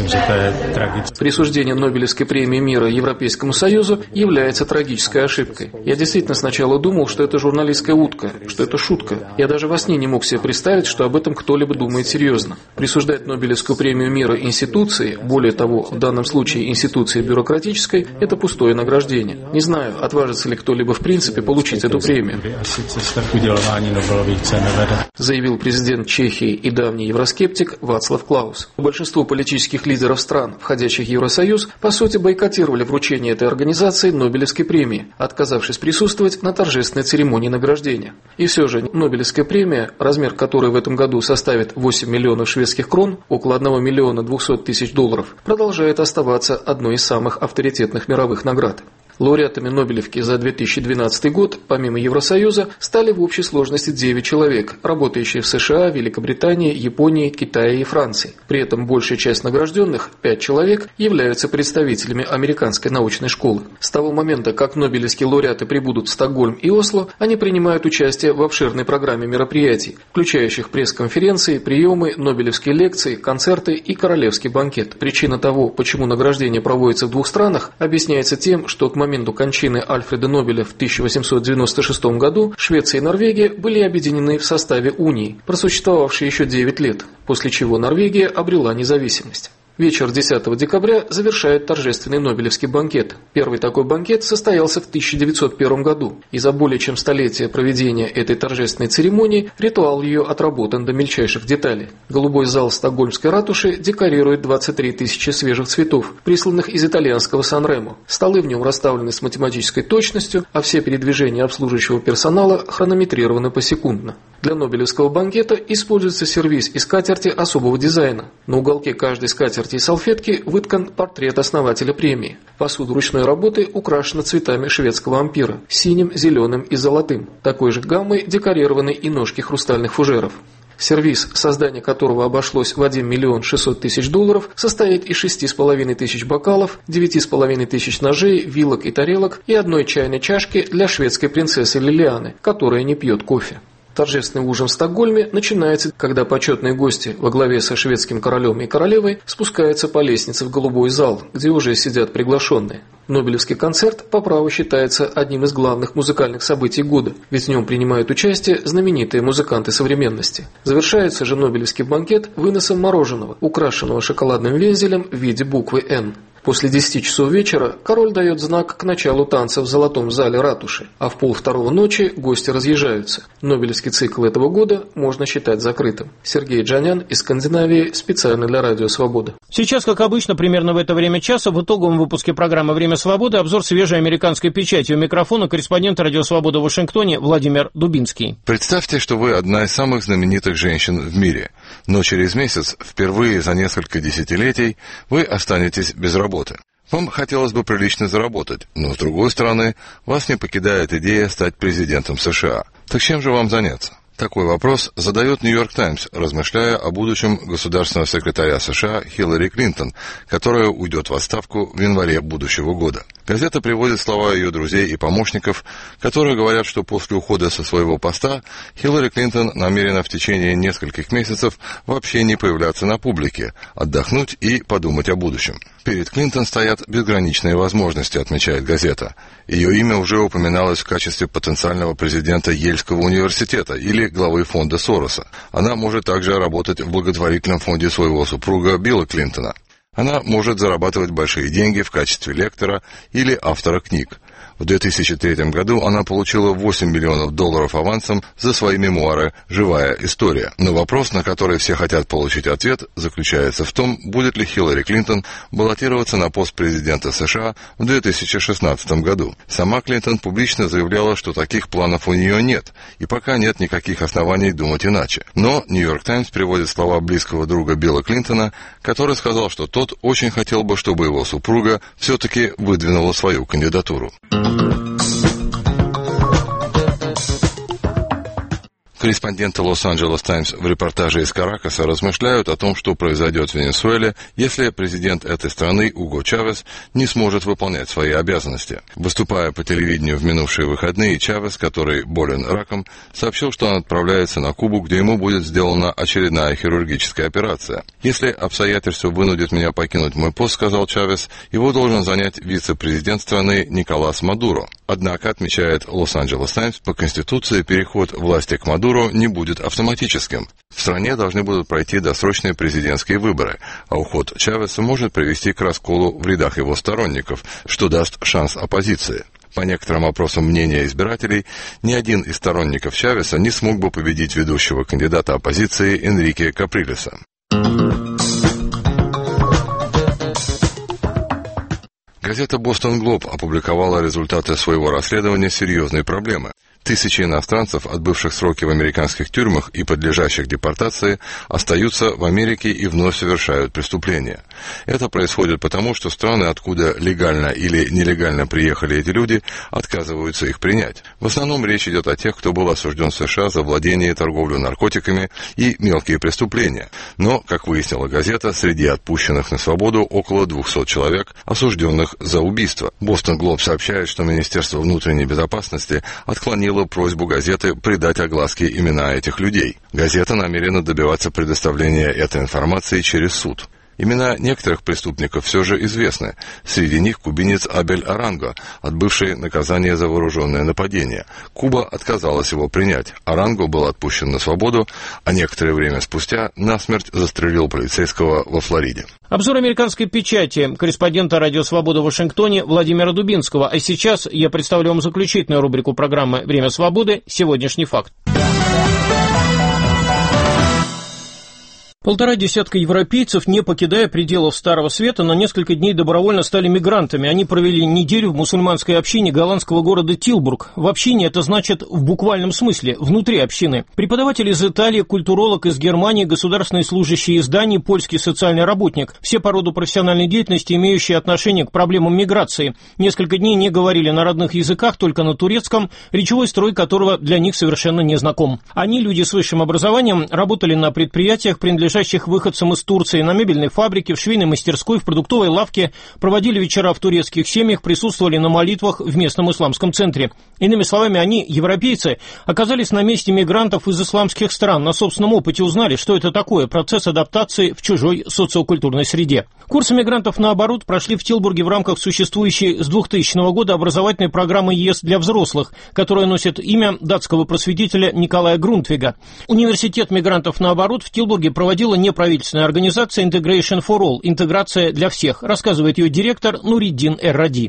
Присуждение Нобелевской премии мира Европейскому Союзу является трагической ошибкой. Я действительно сначала думал, что это журналистская утка, что это шутка. Я даже во сне не мог себе представить, что об этом кто-либо думает серьезно. Присуждать Нобелевскую премию мира институции, более того, в данном случае институции бюрократической, это пустое награждение. Не знаю, отважится ли кто-либо в принципе получить эту премию. Заявил президент Чехии и давний евроскептик Вацлав Клаус. Большинство политических лидеров стран, входящих в Евросоюз, по сути бойкотировали вручение этой организации Нобелевской премии, отказавшись присутствовать на торжественной церемонии награждения. И все же Нобелевская премия, размер которой в этом году составит восемь миллионов шведских крон, около одного миллиона двухсот тысяч долларов, продолжает оставаться одной из самых авторитетных мировых наград. Лауреатами Нобелевки за две тысячи двенадцатый год, помимо Евросоюза, стали в общей сложности девять человек, работающие в США, Великобритании, Японии, Китае и Франции. При этом большая часть награжденных, пять человек, являются представителями американской научной школы. С того момента, как нобелевские лауреаты прибудут в Стокгольм и Осло, они принимают участие в обширной программе мероприятий, включающих пресс-конференции, приемы, нобелевские лекции, концерты и королевский банкет. Причина того, почему награждение проводится в двух странах, объясняется тем, что к моменту кончины Альфреда Нобеля в тысяча восемьсот девяносто шестом году Швеция и Норвегия были объединены в составе унии, просуществовавшей еще девять лет, после чего Норвегия обрела независимость. Вечер десятого декабря завершает торжественный Нобелевский банкет. Первый такой банкет состоялся в тысяча девятьсот первом году, и за более чем столетие проведения этой торжественной церемонии ритуал ее отработан до мельчайших деталей. Голубой зал стокгольмской ратуши декорирует двадцать три тысячи свежих цветов, присланных из итальянского Сан-Ремо. Столы в нем расставлены с математической точностью, а все передвижения обслуживающего персонала хронометрированы посекундно. Для Нобелевского банкета используется сервиз из скатерти особого дизайна. На уголке каждой скатерти и салфетки выткан портрет основателя премии. Посуда ручной работы украшена цветами шведского ампира – синим, зеленым и золотым. Такой же гаммой декорированы и ножки хрустальных фужеров. Сервиз, создание которого обошлось в один миллион шестьсот тысяч долларов, состоит из шести с половиной тысяч бокалов, девяти с половиной тысяч ножей, вилок и тарелок и одной чайной чашки для шведской принцессы Лилианы, которая не пьет кофе. Торжественный ужин в Стокгольме начинается, когда почетные гости во главе со шведским королем и королевой спускаются по лестнице в голубой зал, где уже сидят приглашенные. Нобелевский концерт по праву считается одним из главных музыкальных событий года, ведь в нем принимают участие знаменитые музыканты современности. Завершается же Нобелевский банкет выносом мороженого, украшенного шоколадным вензелем в виде буквы «Н». После десяти часов вечера король дает знак к началу танца в золотом зале ратуши, а в полвторого ночи гости разъезжаются. Нобелевский цикл этого года можно считать закрытым. Сергей Джанян из Скандинавии специально для Радио Свобода. Сейчас, как обычно, примерно в это время часа в итоговом выпуске программы «Время свободы» обзор свежей американской печати. У микрофона корреспондент Радио Свобода в Вашингтоне Владимир Дубинский. Представьте, что вы одна из самых знаменитых женщин в мире, но через месяц, впервые за несколько десятилетий, вы останетесь без работы. Вам хотелось бы прилично заработать, но, с другой стороны, вас не покидает идея стать президентом США. Так чем же вам заняться? Такой вопрос задает «Нью-Йорк Таймс», размышляя о будущем государственного секретаря США Хиллари Клинтон, которая уйдет в отставку в январе будущего года. Газета приводит слова ее друзей и помощников, которые говорят, что после ухода со своего поста Хиллари Клинтон намерена в течение нескольких месяцев вообще не появляться на публике, отдохнуть и подумать о будущем. Перед Клинтон стоят безграничные возможности, отмечает газета. Ее имя уже упоминалось в качестве потенциального президента Ельского университета или главы фонда Сороса. Она может также работать в благотворительном фонде своего супруга Билла Клинтона. Она может зарабатывать большие деньги в качестве лектора или автора книг. В две тысячи третьем году она получила восемь миллионов долларов авансом за свои мемуары «Живая история». Но вопрос, на который все хотят получить ответ, заключается в том, будет ли Хиллари Клинтон баллотироваться на пост президента США в две тысячи шестнадцатом году. Сама Клинтон публично заявляла, что таких планов у нее нет, и пока нет никаких оснований думать иначе. Но «Нью-Йорк Таймс» приводит слова близкого друга Билла Клинтона, который сказал, что тот очень хотел бы, чтобы его супруга все-таки выдвинула свою кандидатуру. Корреспонденты «Лос-Анджелес Таймс» в репортаже из Каракаса размышляют о том, что произойдет в Венесуэле, если президент этой страны Уго Чавес не сможет выполнять свои обязанности. Выступая по телевидению в минувшие выходные, Чавес, который болен раком, сообщил, что он отправляется на Кубу, где ему будет сделана очередная хирургическая операция. «Если обстоятельства вынудят меня покинуть мой пост, — сказал Чавес, — его должен занять вице-президент страны Николас Мадуро». Однако, отмечает «Лос-Анджелес Таймс», по Конституции переход власти к Мадуро не будет автоматическим. В стране должны будут пройти досрочные президентские выборы, а уход Чавеса может привести к расколу в рядах его сторонников, что даст шанс оппозиции. По некоторым опросам мнения избирателей, ни один из сторонников Чавеса не смог бы победить ведущего кандидата оппозиции Энрике Каприлеса. Газета «Бостон Глоб» опубликовала результаты своего расследования серьезной проблемы. Тысячи иностранцев, отбывших сроки в американских тюрьмах и подлежащих депортации, остаются в Америке и вновь совершают преступления. Это происходит потому, что страны, откуда легально или нелегально приехали эти люди, отказываются их принять. В основном речь идет о тех, кто был осужден в США за владение и торговлю наркотиками и мелкие преступления. Но, как выяснила газета, среди отпущенных на свободу около двухсот человек, осужденных за убийство. «Бостон Глоб» сообщает, что Министерство внутренней безопасности отклонило просьбу газеты придать огласке имена этих людей. Газета намерена добиваться предоставления этой информации через суд. Имена некоторых преступников все же известны. Среди них кубинец Абель Аранго, отбывший наказание за вооруженное нападение. Куба отказалась его принять. Аранго был отпущен на свободу, а некоторое время спустя насмерть застрелил полицейского во Флориде. Обзор американской печати корреспондента «Радио Свобода» в Вашингтоне Владимира Дубинского. А сейчас я представлю вам заключительную рубрику программы «Время свободы. Сегодняшний факт». Полтора десятка европейцев, не покидая пределов Старого Света, на несколько дней добровольно стали мигрантами. Они провели неделю в мусульманской общине голландского города Тилбург. В общине это значит в буквальном смысле, внутри общины. Преподаватель из Италии, культуролог из Германии, государственные служащие из Дании, польский социальный работник. Все по роду профессиональной деятельности, имеющие отношение к проблемам миграции. Несколько дней не говорили на родных языках, только на турецком, речевой строй которого для них совершенно не знаком. Они, люди с высшим образованием, работали на предприятиях, принадлежащих выходцам из Турции, на мебельной фабрике, в швейной мастерской, в продуктовой лавке, проводили вечера в турецких семьях, присутствовали на молитвах в местном исламском центре. Иными словами, они, европейцы, оказались на месте мигрантов из исламских стран, на собственном опыте узнали, что это такое процесс адаптации в чужой социокультурной среде. Курсы мигрантов, наоборот, прошли в Тилбурге в рамках существующей с двухтысячного года образовательной программы ЕС для взрослых, которая носит имя датского просветителя Николая Грунтвига. Университет мигрантов, наоборот, в Тилбурге проводил проводила неправительственная организация Integration for All, интеграция для всех, рассказывает ее директор Нуриддин Эр-Ради.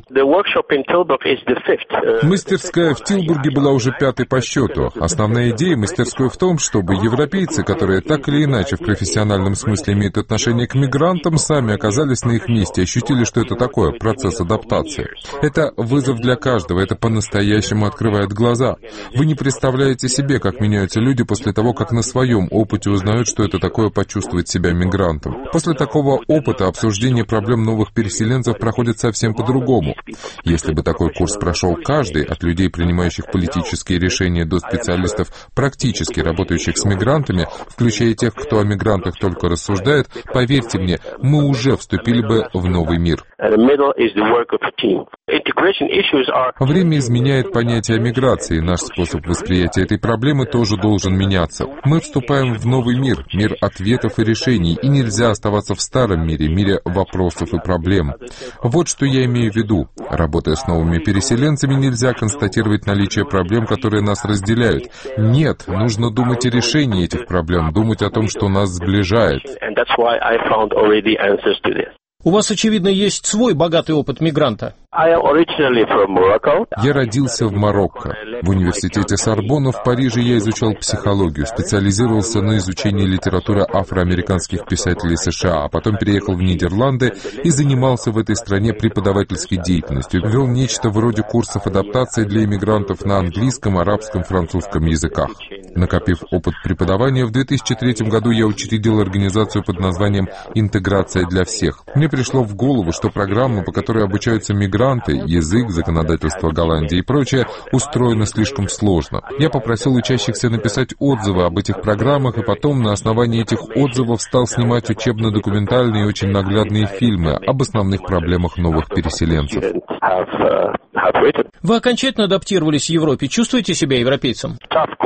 Мастерская в Тилбурге была уже пятой по счету. Основная идея мастерской в том, чтобы европейцы, которые так или иначе в профессиональном смысле имеют отношение к мигрантам, сами оказались на их месте, ощутили, что это такое, процесс адаптации. Это вызов для каждого, это по-настоящему открывает глаза. Вы не представляете себе, как меняются люди после того, как на своем опыте узнают, что это такое почувствовать себя мигрантом. После такого опыта обсуждение проблем новых переселенцев проходит совсем по-другому. Если бы такой курс прошел каждый, от людей, принимающих политические решения, до специалистов, практически работающих с мигрантами, включая тех, кто о мигрантах только рассуждает, поверьте мне, мы уже вступили бы в новый мир. Время изменяет понятие о миграции, наш способ восприятия этой проблемы тоже должен меняться. Мы вступаем в новый мир, мир ответов и решений, и нельзя оставаться в старом мире, мире вопросов и проблем. Вот что я имею в виду. Работая с новыми переселенцами, нельзя констатировать наличие проблем, которые нас разделяют. Нет, нужно думать о решении этих проблем, думать о том, что нас сближает. У вас, очевидно, есть свой богатый опыт мигранта. Я родился в Марокко. В университете Сорбонна в Париже я изучал психологию, специализировался на изучении литературы афроамериканских писателей США, а потом переехал в Нидерланды и занимался в этой стране преподавательской деятельностью. Вел нечто вроде курсов адаптации для иммигрантов на английском, арабском, французском языках. Накопив опыт преподавания, в две тысячи третьем году я учредил организацию под названием «Интеграция для всех». Мне пришло в голову, что программа, по которой обучаются мигранты, язык, законодательство Голландии и прочее, устроена слишком сложно. Я попросил учащихся написать отзывы об этих программах, и потом на основании этих отзывов стал снимать учебно-документальные и очень наглядные фильмы об основных проблемах новых переселенцев. Вы окончательно адаптировались в Европе. Чувствуете себя европейцем?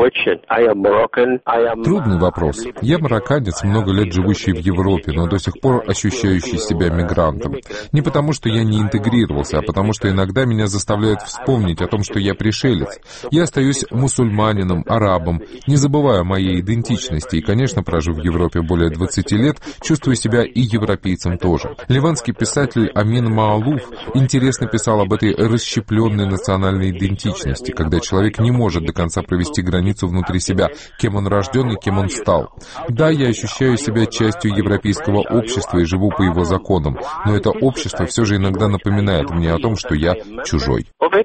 Трудный вопрос. Я марокканец, много лет живущий в Европе, но до сих пор ощущающий себя мигрантом. Не потому, что я не интегрировался, а потому, что иногда меня заставляют вспомнить о том, что я пришелец. Я остаюсь мусульманином, арабом, не забывая о моей идентичности, и, конечно, прожив в Европе более двадцати лет, чувствую себя и европейцем тоже. Ливанский писатель Амин Маалуф интересно писал об этой расщепленной национальной идентичности, когда человек не может до конца провести границу внутри себя, кем он рожден и кем он стал. Да, я ощущаю себя частью европейского общества и живу по его законам, но это общество все же иногда напоминает мне о том, что я чужой.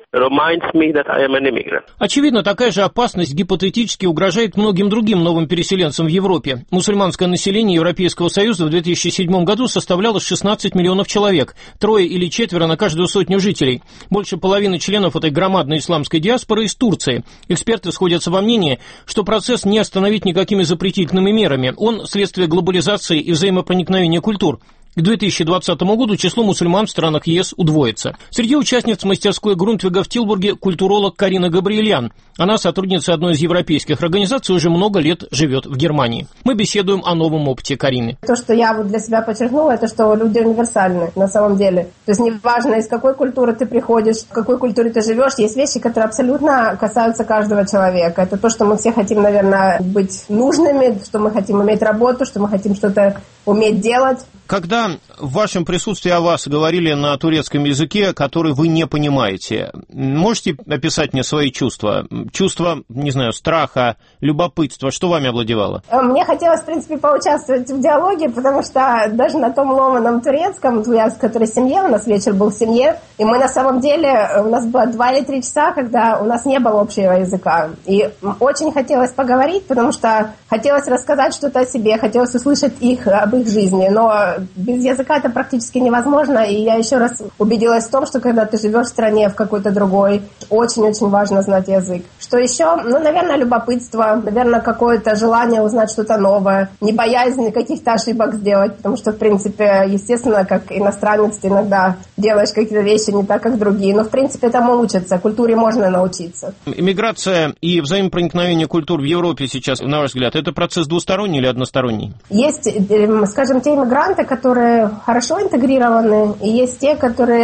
Очевидно, такая же опасность гипотетически угрожает многим другим новым переселенцам в Европе. Мусульманское население Европейского Союза в две тысячи седьмом году составляло шестнадцать миллионов человек, трое или четверо на каждую сотню жителей. Больше половины членов этой громадной исламской диаспоры из Турции. Эксперты сходятся во мнении, что процесс не остановить никакими запретительными мерами. Он следствие глобализации и взаимопроникновения культур. К две тысячи двадцатому году число мусульман в странах ЕС удвоится. Среди участниц мастерской Грунтвига в Тилбурге культуролог Карина Габриэлян. Она сотрудница одной из европейских организаций, уже много лет живет в Германии. Мы беседуем о новом опыте Карины. То, что я вот для себя подчеркнула, это что люди универсальны на самом деле. То есть неважно, из какой культуры ты приходишь, в какой культуре ты живешь, есть вещи, которые абсолютно касаются каждого человека. Это то, что мы все хотим, наверное, быть нужными, что мы хотим иметь работу, что мы хотим что-то уметь делать. Когда в вашем присутствии о вас говорили на турецком языке, который вы не понимаете, можете описать мне свои чувства? Чувства, не знаю, страха, любопытства, что вами овладевало? Мне хотелось, в принципе, поучаствовать в диалоге, потому что даже на том ломаном турецком, я с которой в семье, у нас вечер был в семье, и мы на самом деле, у нас было два или три часа, когда у нас не было общего языка. И очень хотелось поговорить, потому что хотелось рассказать что-то о себе, хотелось услышать их, об их жизни, но без языка это практически невозможно, и я еще раз убедилась в том, что когда ты живешь в стране, в какой-то другой, очень-очень важно знать язык. Что еще? Ну, наверное, любопытство, наверное, какое-то желание узнать что-то новое, не боязнь каких-то ошибок сделать, потому что, в принципе, естественно, как иностранец, ты иногда делаешь какие-то вещи не так, как другие, но, в принципе, этому учатся, культуре можно научиться. Иммиграция и взаимопроникновение культур в Европе сейчас, на ваш взгляд, это процесс двусторонний или односторонний? Есть, скажем, те иммигранты, которые хорошо интегрированы, и есть те, которые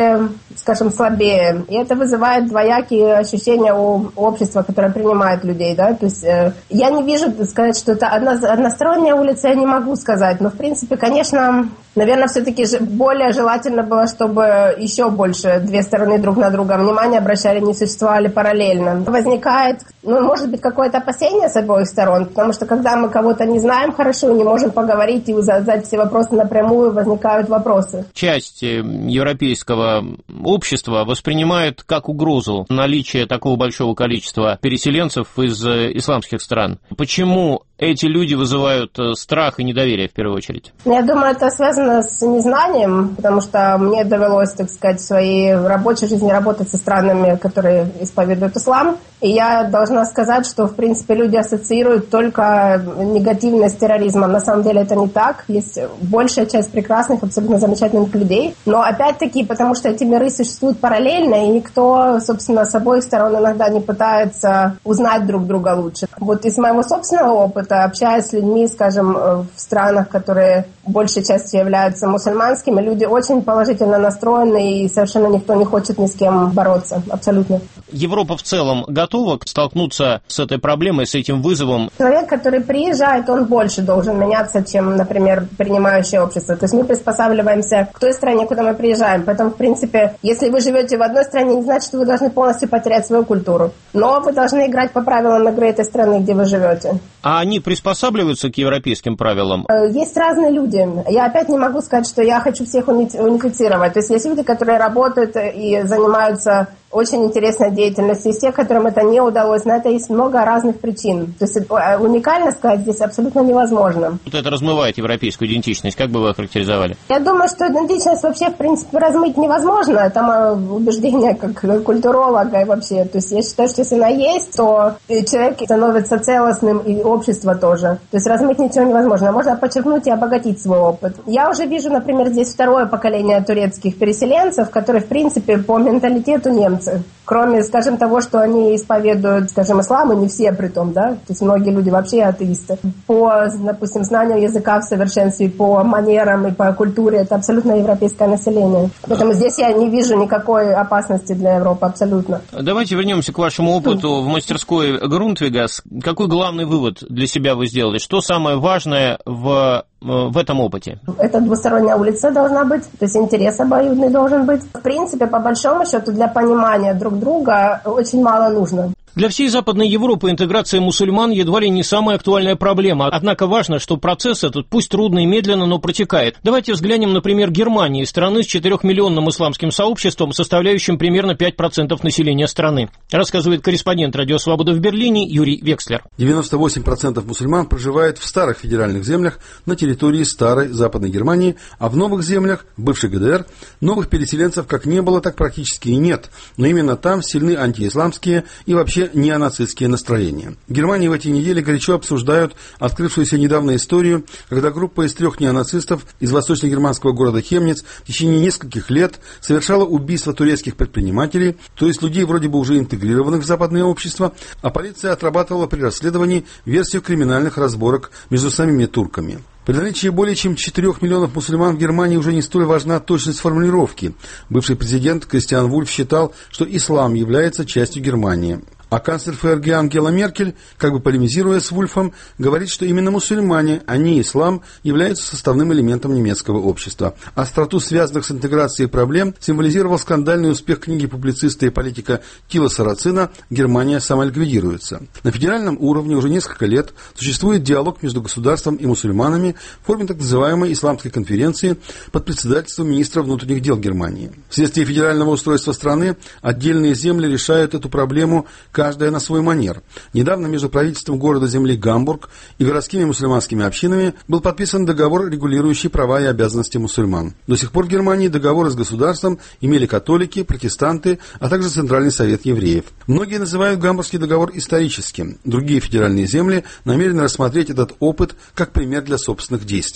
скажем, слабее. И это вызывает двоякие ощущения у общества, которое принимает людей, да. То есть э, я не вижу, сказать, что это одно, односторонняя улица, я не могу сказать. Но, в принципе, конечно, наверное, все-таки более желательно было, чтобы еще больше две стороны друг на друга внимание обращали, не существовали параллельно. Возникает, ну, может быть, какое-то опасение с обоих сторон, потому что когда мы кого-то не знаем хорошо, не можем поговорить и задать все вопросы напрямую, возникают вопросы. Часть европейского общества воспринимает как угрозу наличие такого большого количества переселенцев из исламских стран. Почему эти люди вызывают страх и недоверие в первую очередь? Я думаю, это связано с незнанием, потому что мне довелось, так сказать, в своей рабочей жизни работать со странами, которые исповедуют ислам. И я должна сказать, что, в принципе, люди ассоциируют только негативное с терроризмом. На самом деле это не так. Есть большая часть прекрасных, абсолютно замечательных людей. Но опять-таки, потому что эти миры существуют параллельно, и никто, собственно, с обоих сторон иногда не пытается узнать друг друга лучше. Вот из моего собственного опыта, общаясь с людьми, скажем, в странах, которые большей частью являются мусульманскими, люди очень положительно настроены, и совершенно никто не хочет ни с кем бороться. Абсолютно. Европа в целом готова столкнуться с этой проблемой, с этим вызовом? Человек, который приезжает, он больше должен меняться, чем, например, принимающее общество. То есть мы приспосабливаемся к той стране, куда мы приезжаем. Поэтому, в принципе, если вы живете в одной стране, не значит, что вы должны полностью потерять свою культуру. Но вы должны играть по правилам игры этой страны, где вы живете. А они приспосабливаются к европейским правилам? Есть разные люди. Я опять не могу сказать, что я хочу всех унифицировать. То есть есть люди, которые работают и занимаются очень интересной деятельностью. Из тех, которым это не удалось, на это есть много разных причин. То есть уникально сказать здесь абсолютно невозможно. Вот это размывает европейскую идентичность. Как бы вы охарактеризовали? Я думаю, что идентичность вообще, в принципе, размыть невозможно. Это мое убеждение как культуролога и вообще. То есть я считаю, что если она есть, то человек становится целостным, и общество тоже. То есть размыть ничего невозможно. Можно подчеркнуть и обогатить свой опыт. Я уже вижу, например, здесь второе поколение турецких переселенцев, которые, в принципе, по менталитету немцы. Кроме, скажем, того, что они исповедуют, скажем, ислам, и не все при том, да, то есть многие люди вообще атеисты. По, допустим, знанию языка в совершенстве, по манерам и по культуре, это абсолютно европейское население. Поэтому здесь я не вижу никакой опасности для Европы, абсолютно. Давайте вернемся к вашему опыту в мастерской Грунтвигас. Какой главный вывод для себя вы сделали? Что самое важное в в этом опыте? Это двусторонняя улица должна быть, то есть интерес обоюдный должен быть. В принципе, по большому счету, для понимания друг друга очень мало нужно. Для всей Западной Европы интеграция мусульман едва ли не самая актуальная проблема. Однако важно, что процесс этот, пусть трудно и медленно, но протекает. Давайте взглянем, например, Германии, страны с четырехмиллионным исламским сообществом, составляющим примерно пять процентов населения страны. Рассказывает корреспондент «Радио Свобода» в Берлине Юрий Векслер. девяносто восемь процентов мусульман проживает в старых федеральных землях на территории старой Западной Германии, а в новых землях, бывшей ГДР, новых переселенцев как не было, так практически и нет. Но именно там сильны антиисламские и вообще неонацистские настроения. В Германии в эти недели горячо обсуждают открывшуюся недавно историю, когда группа из трех неонацистов из восточно-германского города Хемниц в течение нескольких лет совершала убийство турецких предпринимателей, то есть людей вроде бы уже интегрированных в западное общество, а полиция отрабатывала при расследовании версию криминальных разборок между самими турками. При наличии более чем четырёх миллионов мусульман в Германии уже не столь важна точность формулировки. Бывший президент Кристиан Вульф считал, что ислам является частью Германии. А канцлер ФРГ Ангела Меркель, как бы полемизируя с Вульфом, говорит, что именно мусульмане, а не ислам, являются составным элементом немецкого общества. Остроту связанных с интеграцией проблем символизировал скандальный успех книги публициста и политика Тила Сарацина «Германия самоликвидируется». На федеральном уровне уже несколько лет существует диалог между государством и мусульманами в форме так называемой исламской конференции под председательством министра внутренних дел Германии. Вследствие федерального устройства страны отдельные земли решают эту проблему каждая на свой манер. Недавно между правительством города земли Гамбург и городскими мусульманскими общинами был подписан договор, регулирующий права и обязанности мусульман. До сих пор в Германии договоры с государством имели католики, протестанты, а также Центральный совет евреев. Многие называют Гамбургский договор историческим. Другие федеральные земли намерены рассмотреть этот опыт как пример для собственных действий.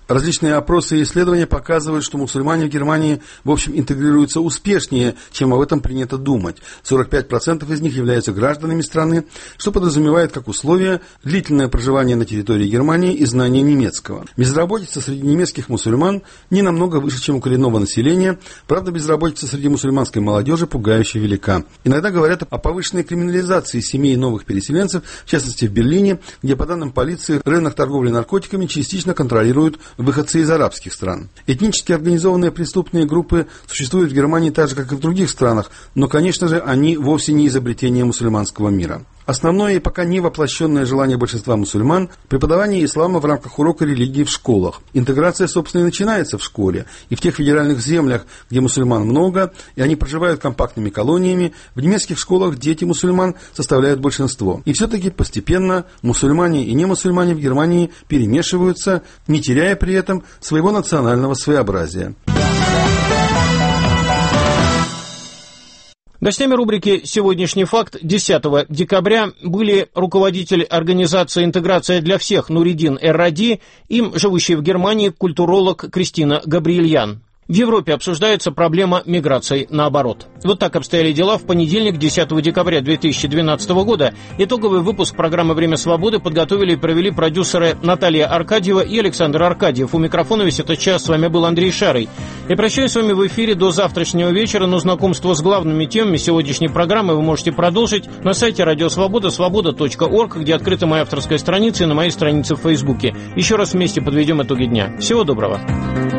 Различные опросы и исследования показывают, что мусульмане в Германии, в общем, интегрируются успешнее, чем об этом принято думать. сорок пять процентов из них являются гражданами страны, что подразумевает как условие длительное проживание на территории Германии и знание немецкого. Безработица среди немецких мусульман не намного выше, чем у коренного населения, правда, безработица среди мусульманской молодежи пугающе велика. Иногда говорят о повышенной криминализации семей новых переселенцев, в частности в Берлине, где, по данным полиции, рынок торговли наркотиками частично контролируют выходцы из арабских стран. Этнически организованные преступные группы существуют в Германии так же, как и в других странах, но, конечно же, они вовсе не изобретение мусульманского мира. Основное и пока не воплощенное желание большинства мусульман – преподавание ислама в рамках урока религии в школах. Интеграция, собственно, и начинается в школе. И в тех федеральных землях, где мусульман много, и они проживают компактными колониями, в немецких школах дети мусульман составляют большинство. И все-таки постепенно мусульмане и немусульмане в Германии перемешиваются, не теряя при этом своего национального своеобразия. Гостями рубрики «Сегодняшний факт» десятого декабря были руководитель организации «Интеграция для всех» Нуридин Эр-Ради, им живущий в Германии культуролог Кристина Габриэльян. В Европе обсуждается проблема миграции наоборот. Вот так обстояли дела в понедельник, десятого декабря две тысячи двенадцатого года. Итоговый выпуск программы «Время свободы» подготовили и провели продюсеры Наталья Аркадьева и Александр Аркадьев. У микрофона весь этот час с вами был Андрей Шарый. Я прощаюсь с вами в эфире до завтрашнего вечера, но знакомство с главными темами сегодняшней программы вы можете продолжить на сайте Радио Свобода, свобода точка орг, где открыта моя авторская страница, и на моей странице в Фейсбуке. Еще раз вместе подведем итоги дня. Всего доброго.